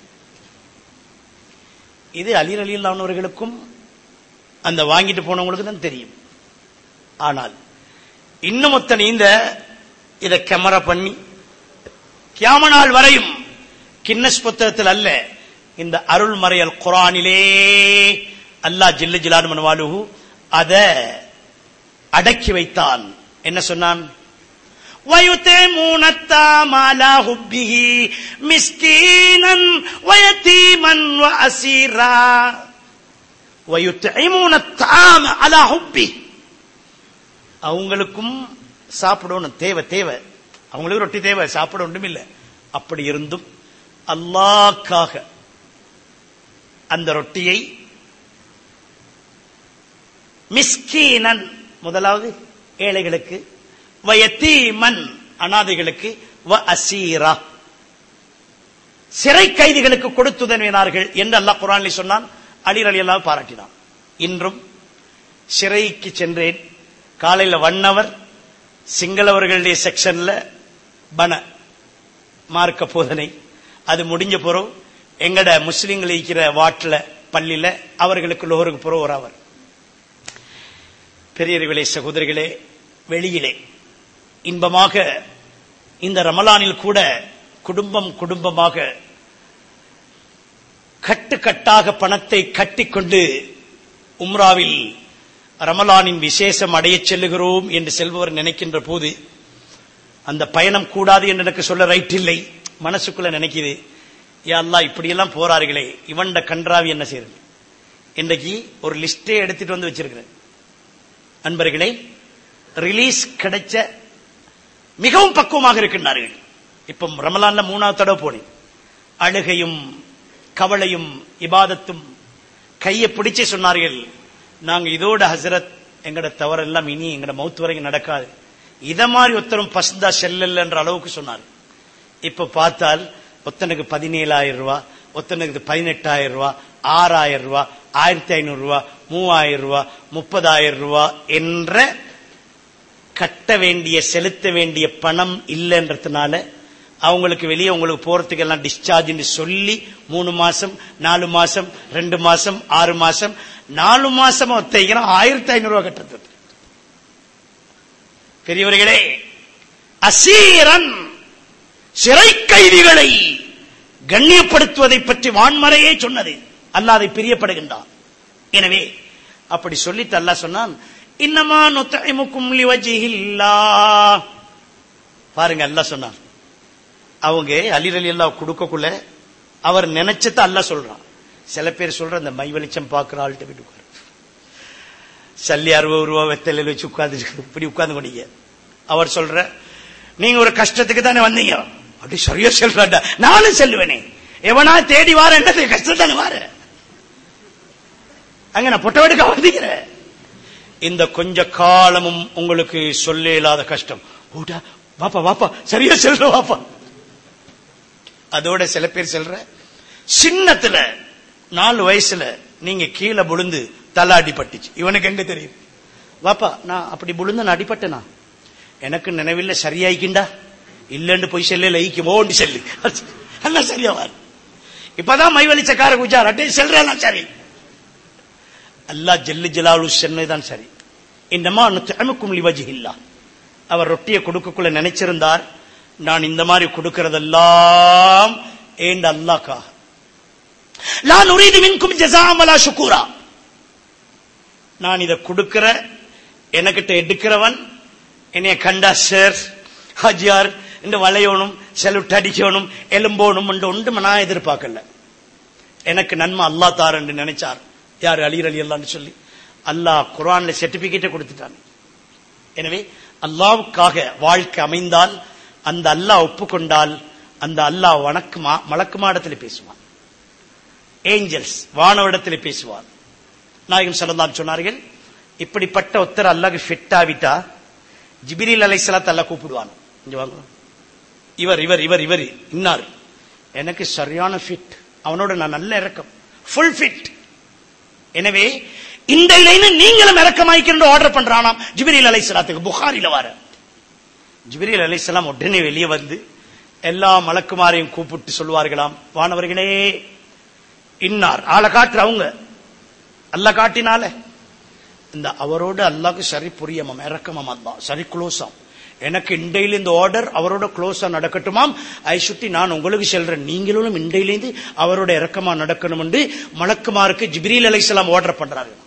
இது அலி ரலியல்லாஹு அவர்களுக்கும் அந்த வாங்கிட்டு போனவங்களுக்கு தான் தெரியும். ஆனால் இன்னும் இதை கேமரா பண்ணி கியாமத் நாள் வரையும் கின்னஸ் புத்தகத்தில் அல்ல, இந்த அருள்மறையல் குர்ஆனிலே அல்லாஹ் ஜல்ல ஜலாலுஹு அதை அடக்கி வைத்தான். என்ன சொன்னான்? وَيُطْعِمُونَ الطَّعَامَ عَلَى حُبِّهِ مِسْكِينًا وَيَتِيمًا وَأَسِيرًا. وَيُطْعِمُونَ الطَّعَامَ عَلَى حُبِّهِ. அவங்களுக்கும் சாப்பிடணும் தேவை, அவங்களுக்கு ரொட்டி தேவை, சாப்பிட ஒன்றும் இல்லை. அப்படி இருந்தும் அல்லாஹ்க்காக அந்த ரொட்டியை மிஸ்கீனன், முதலாவது ஏழைகளுக்கு, வயத்தீமன் அனாதைகளுக்கு, வ அசீரா சிறை கைதிகளுக்கு கொடுத்துதவினார்கள் என்று அல்லாஹ் குர்ஆனில் சொன்னான். அலி ரலியல்லாஹு பாராட்டினான். இன்றும் சிறைக்கு சென்றேன். காலையில் 1 hour சிங்களவர்களுடைய செக்ஷன்ல பன மார்க்க போதனை, அது முடிஞ்ச பிறகு எங்கட முஸ்லிம்கள் இருக்கிற வாட்ல பள்ளியில அவர்களுக்கு லோஹருக்கு பிறகு 1 hour. பெரியவர்களே, சகோதரிகளே, வெளியிலே இன்பமாக இந்த ரமலானில் கூட குடும்பம் குடும்பமாக கட்டுக்கட்டாக பணத்தை கட்டிக்கொண்டு உம்ராவில் ரமலானின் விசேஷம் அடையச் செல்லுகிறோம் என்று செல்பவர் நினைக்கின்ற போது அந்த பயணம் கூடாது என்று எனக்கு சொல்ல ரைட் இல்லை. மனசுக்குள்ள நினைக்குது, யா அல்லாஹ் இப்படியெல்லாம் போறார்களே, இவண்ட கன்றாவி என்ன செய்யறது. இன்றைக்கு ஒரு லிஸ்டே எடுத்துட்டு வந்து வச்சிருக்கிறேன். அன்பர்களே, ரிலீஸ் கிடைச்ச மிகவும் பக்குவமாக இருக்கின்றார்கள். இப்ப ரமலான்ல 3வது தடவை போனேன். அழுகையும் கவலையும் இபாதத்தும் கையை பிடிச்சு சொன்னார்கள், நாங்க இதோட ஹசரத் எங்கட தவறெல்லாம் இனி எங்கட மௌத் வரைக்கும் நடக்காது, இத மாதிரி ஒருத்தரும் பசந்தா செல்லல் என்ற அளவுக்கு சொன்னார். இப்ப பார்த்தால் ஒத்தனுக்கு 17,000 ரூபாய், ஒத்தனுக்கு 18,000 ரூபாய், 6,000 ரூபாய், 1,500 ரூபாய், 3,000 ரூபாய், 30,000 ரூபாய் என்ற கட்ட வேண்டிய செலுத்த வேண்டிய பணம் இல்லைன்றதுனால அவங்களுக்கு வெளியே உங்களுக்கு போறதுக்கு எல்லாம் டிஸ்சார்ஜ் சொல்லி 3 மாசம் 4 மாசம் 2 மாசம் 6 மாசம் 4 மாசம் 1,500 ரூபாய் கட்டுறது. பெரியவர்களே, அசீரன் சிறை கைதிகளை கண்ணியப்படுத்துவதை பற்றி வான்மறையே சொன்னது. அல்லாஹ் அதை பிரியப்படுகின்றான். எனவே அப்படி சொல்லிட்டு அல்லாஹ் சொன்னான், இன்னமா நுத்இமுக்கும் லிவஜ்ஹில்லாஹ். பாருங்க, அல்லாஹ் சொன்னான். அவங்க அலி ரலியல்லாஹு கொடுக்கக்குள்ள அவர் நினைச்சத அல்லாஹ் சொல்றான். சில பேர் சொல்ற அந்த மை வெளிச்சம் பாக்குற ஆள்கிட்ட போய் உட்காரு, சல்லி 60 ரூபாய் வெத்தலையில் வச்சு உட்கார்ந்து இப்படி உட்கார்ந்து கொண்டீங்க. அவர் சொல்ற, நீங்க ஒரு கஷ்டத்துக்கு தானே வந்தீங்க. அப்படி சரியா சொல்றாண்டா, நானும் செல்லுவேனே, எவனா தேடி வார என்னது கஷ்டம் தானே வார, அங்க நான் பொட்டவெடுக்க வந்தீங்க. இந்த கொஞ்ச காலமும் உங்களுக்கு சொல்ல இல்லாத கஷ்டம். வாப்பா வாப்பா சரியா செல்ற வாப்பா. அதோட சில பேர் சொல்ற, சின்னத்துல 4 வயசுல நீங்க கீழே விழுந்து தலை அடிபட்டுச்சு. இவனுக்கு எங்க தெரியும், வாப்பா நான் அப்படி விழுந்து நான் அடிபட்டேனா, எனக்கு நினைவில்லை, சரியாயிக்கிண்டா இல்லன்னு போய் செல்ல ஈக்குமோண்டு செல்லு அல்ல சரியாவார். இப்பதான் மை வெளிச்சக்கார குஜார் அட்டே செல்றான் சரி. அல்லாஹ் ஜல்லு ஜலாலு சொன்னதுதான் சரி. இன்னமா நுத்இமுக்கும் லிவஜ்ஹில்லாஹ். அவர் ரொட்டியை கொடுக்கக்குள்ள நினைச்சிருந்தார், நான் இந்த மாதிரி கொடுக்கிறதெல்லாம் ஏண்ட அல்லாஹ்க்காக. லா நுரீது மின்கும் ஜஸாஅன் வலா ஷுக்கூரா. நான் இதை கொடுக்கிற எனக்கிட்ட எடுக்கிறவன் என்னைய கண்டா சார் ஹஜியார் என்று வளையோனும் செலுட்டு அடிக்கணும் எலும்போனும் ஒன்று நான் எதிர்பார்க்கல. எனக்கு நன்மை அல்லா தார் என்று நினைச்சார். யார்? அலி ரலியல்லாஹு சொல்லி அல்லாஹ் குர்ஆன்ல சர்டிபிகேட்டை கொடுத்துட்டான். எனவே அல்லாஹ்வுக்காக வாழ்க்கை அமைந்தால், அந்த அல்லாஹ் ஒப்புக்கொண்டால், அந்த அல்லாஹ் மலக்குமாடத்தில் பேசுவான், ஏஞ்சல்ஸ் வானவிடத்தில் பேசுவான். நாயகம் ஸல்லல்லாஹு அலைஹி சொன்னார்கள், இப்படிப்பட்ட ஒருத்தர் அல்லாஹ்க்கு ஃபிட் ஆவிட்டா ஜிப்ரீல் அலைஹிஸ்ஸலாத்தை அல்லாஹ் கூப்பிடுவான், இங்க வாங்க, இவர் இவர் இவர் இவர் இன்னார் எனக்கு சரியான ஃபிட், அவனோட நான் நல்ல இறக்கம், ஃபுல் ஃபிட். எனவே இந்த இலைன்னு நீங்களும் இறக்கமாய்க்கின்ற ஆர்டர் பண்றானாம் ஜிப்ரீல் அலைஹிஸ்ஸலாத்துக்கு. புகாரில வர ஜிப்ரீல் அலைஹிஸ்ஸலாம் உடனே வெளியே வந்து எல்லா மலக்குமாரையும் கூப்பிட்டு சொல்வார்களாம், வானவர்களே இன்னார் ஆளை காட்டுற அவங்க அல்லாஹ் காட்டினால இந்த அவரோட அல்லாஹ்க்கு சரி புரியமாம், இறக்கமாம், அல்லாஹ் சரி க்ளோஸாம், எனக்கு இண்டையில இந்த ஆர்டர் அவரோட க்ளோஸா நடக்கட்டுமாம், ஐ சுட்டி நான் உங்களுக்கு சொல்றேன், நீங்களும் இண்டையிலேந்து அவரோட இறக்கமா நடக்கணும் என்று மலக்குமாருக்கு ஜிப்ரீல் அலைஹிஸ்ஸலாம் ஆர்டர் பண்றார்கள்.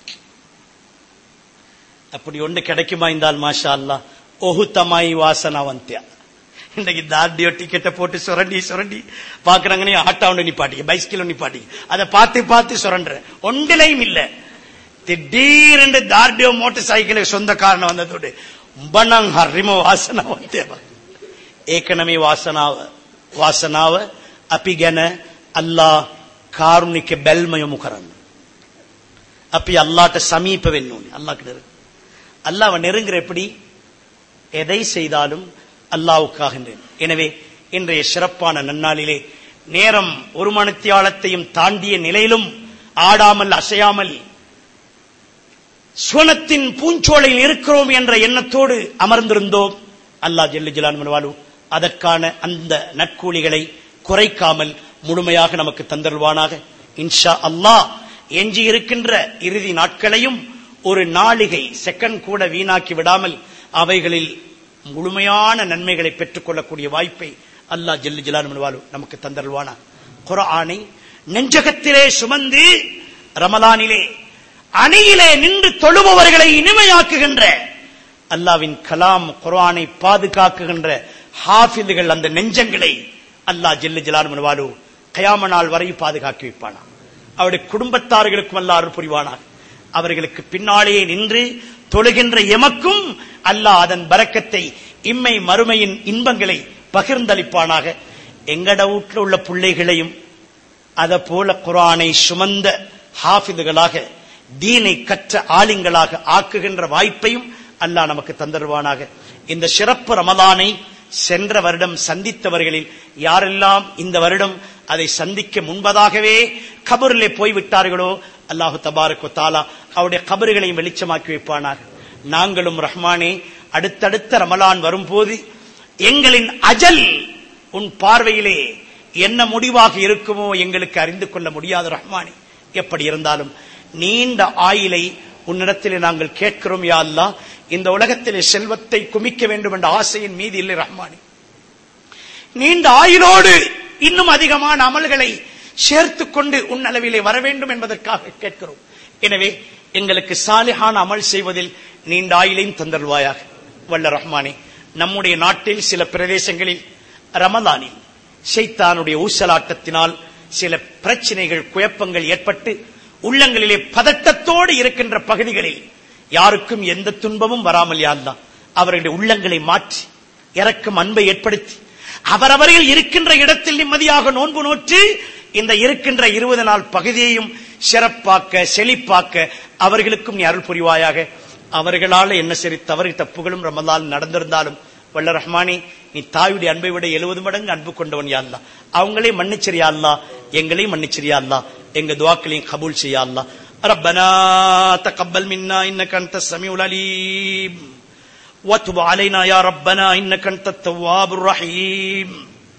அப்படி ஒன்று கிடைக்குமா இருந்தால் மாஷா அல்லாஹ் ஒஹுத்தமாய் வாசனாவந்தியா. இன்றைக்கு தார்டியோ டிக்கெட்டை போட்டு சுரண்டி சுரண்டி பாக்குறாங்க, நீ ஆட்டோ நிப்பாட்டி பைஸ்கில் நிப்பாட்டி அதை பார்த்து பார்த்து சுரண்ட ஒன்றிலையும் இல்ல. திடீரென்று தார்டியோ மோட்டார் சைக்கிள் சொந்தக்காரன் வந்ததோடு உம்பனங் ஹரிம வாசனாவந்தியா ஏකනමේ වාසනාව අපි ගැන අල්ලා කාරුණික බැල්ම යොමු කරන්න. අපි අල්ලාහට සමීප වෙන්න ඕනේ. அல்லாஹ்கிட்ட அல்லாஹ்வை நெருங்குற எப்படி? எதை செய்தாலும் அல்லாஹ்வுக்காக. எனவே இன்றைய சிறப்பான நன்னாளிலே நேரம் 1 மணித்தியாலத்தையும் தாண்டிய நிலையிலும் ஆடாமல் அசையாமல் சுவனத்தின் பூஞ்சோலையில் இருக்கிறோம் என்ற எண்ணத்தோடு அமர்ந்திருந்தோம். அல்லாஹ் ஜல்ல ஜலாலுஹு அதற்கான அந்த நற்கூலிகளை குறைக்காமல் முழுமையாக நமக்கு தந்தருள்வானாக. இன்ஷா அல்லாஹ் எஞ்சி இருக்கின்ற இறுதி நாட்களையும் ஒரு நாளிகை செகண்ட் கூட வீணாக்கி விடாமல் அவைகளில் முழுமையான நன்மைகளை பெற்றுக் கொள்ளக்கூடிய வாய்ப்பை அல்லாஹ் ஜல்ல ஜலாலுஹு நமக்கு தந்தருள்வானா. குர்ஆனை நெஞ்சகத்திலே சுமந்து ரமலானிலே அணியிலே நின்று தொழுபவர்களை இனிமையாக்குகின்ற அல்லாஹ்வின் கலாம் குர்ஆனை பாதுகாக்குகின்ற ஹாஃபிதுகள் அந்த நெஞ்சங்களை அல்லாஹ் ஜல்ல ஜலாலுஹு கியாம நாள் வரை பாதுகாக்கி வைப்பானா. அவருடைய குடும்பத்தார்களுக்கும் அல்லாஹ் அருள் புரிவானாக. அவர்களுக்கு பின்னாலே நின்று தொழுகின்ற எமக்கும் அல்லாஹ் அதன் பரக்கத்தை இம்மை மறுமையின் இன்பங்களை பகிர்ந்தளிப்பானாக. எங்கட வீட்டில் உள்ள பிள்ளைகளையும் அத போல குர்ஆனை சுமந்த ஹாஃபிதுகளாக தீனை கற்ற ஆலிங்களாக ஆக்குகின்ற வாய்ப்பையும் அல்லாஹ் நமக்கு தந்தருவானாக. இந்த சிறப்பு ரமலானை சென்ற வருடம் சந்தித்தவர்களில் யாரெல்லாம் இந்த வருடம் அதை சந்திக்க முன்பதாகவே கபரிலே போய்விட்டார்களோ அல்லாஹு தபாரக் வ தஆலா அவருடைய கபறுகளையும் வெளிச்சமாக்கி வைப்பானாக. நாங்களும் ரஹ்மானே அடுத்தடுத்த ரமலான் வரும்போது எங்களின் அஜல் உன் பார்வையிலே என்ன முடிவாக இருக்குமோ எங்களுக்கு அறிந்து கொள்ள முடியாத ரஹ்மானே. எப்படி இருந்தாலும் நீண்ட ஆயிலை உன்னிடத்திலே நாங்கள் கேட்கிறோம் யா அல்லாஹ். இந்த உலகத்திலே செல்வத்தை குமிக்க வேண்டும் என்ற ஆசையின் மீது இல்லை ரஹ்மானே. நீண்ட ஆயுளோடு இன்னும் அதிகமான அமல்களை சேர்த்துக் கொண்டு உன் அளவிலே வர வேண்டும் என்பதற்காக கேட்கிறோம். எனவே எங்களுக்கு சாலிஹான அமல் செய்வதில் நீண்ட ஆயுளையும் தந்தருள்வாயாக. வல்ல ரஹ்மானே, நம்முடைய நாட்டில் சில பிரதேசங்களில் ரமலானில் ஷைத்தானுடைய ஊசலாட்டத்தினால் சில பிரச்சனைகள் குழப்பங்கள் ஏற்பட்டு உள்ளங்களிலே பதட்டத்தோடு இருக்கின்ற பகுதிகளில் யாருக்கும் எந்த துன்பமும் வராமல் யா அல்லாஹ் அவர்களுடைய உள்ளங்களை மாற்றி இரக்கம் அன்பை ஏற்படுத்தி அவரவர்கள் இருக்கின்ற இடத்தில் நிம்மதியாக நோன்பு நோற்று இந்த இருக்கின்ற 20 நாள் பகுதியையும் சிறப்பாக்க செழிப்பாக்க அவர்களுக்கும் நீ அருள் புரிவாயாக. அவர்களால் என்ன சரி தவறு தப்புகளும் ரமலான் நடந்திருந்தாலும் வல்ல ரஹ்மானே, நீ தாயுடைய அன்பை விட 70 மடங்கு அன்பு கொண்டவன் யா அல்லாஹ். அவங்களே மன்னிச்சிரியா அல்லாஹ், எங்களையும் மன்னிச்சிரியா அல்லாஹ். எங்க துஆக்களையும் கபூல் செய்யா அல்லாஹ். ரப்பனா தகப்பல் மின்னா இன்னக அன்தஸ் ஸமீஉல் அலீம் وتب علينا يا ربنا إنك أنت التواب الرحيم.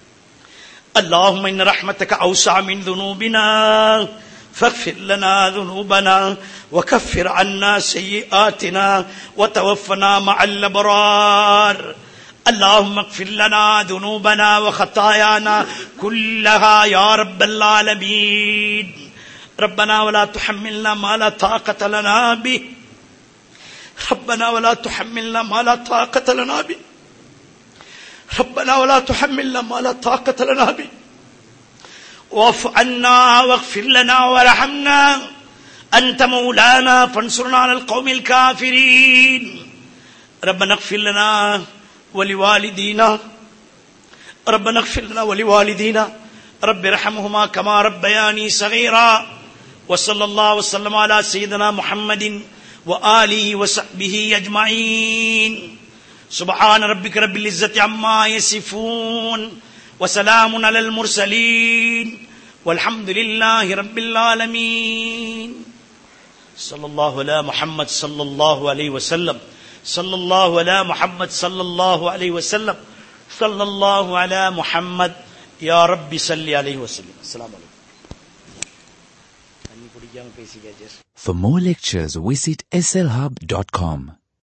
اللهم إن رحمتك أوسع من ذنوبنا فاغفر لنا ذنوبنا وكفر عنا سيئاتنا وتوفنا مع الأبرار. اللهم اغفر لنا ذنوبنا وخطايانا كلها يا رب العالمين. ربنا ولا تحملنا ما لا طاقة لنا به. ربنا ولا تحملنا ما لا طاقة لنا به. ربنا ولا تحملنا ما لا طاقة لنا به. واعف عنا واغفر لنا وارحمنا أنت مولانا فانصرنا على القوم الكافرين. ربنا اغفر لنا ولوالدينا. ربنا اغفر لنا ولوالدينا رب ارحمهما كما ربياني صغيرا. وصلى الله وسلم على سيدنا محمد وآله وصحبه أجمعين. سبحان ربك رب العزة عما يصفون وسلام على المرسلين والحمد لله رب العالمين. صلى الله على محمد صلى الله عليه وسلم. صلى الله على محمد صلى الله عليه وسلم. صلى الله على محمد يا رب صل عليه وسلم. السلام عليكم. For more lectures, visit slhub.com.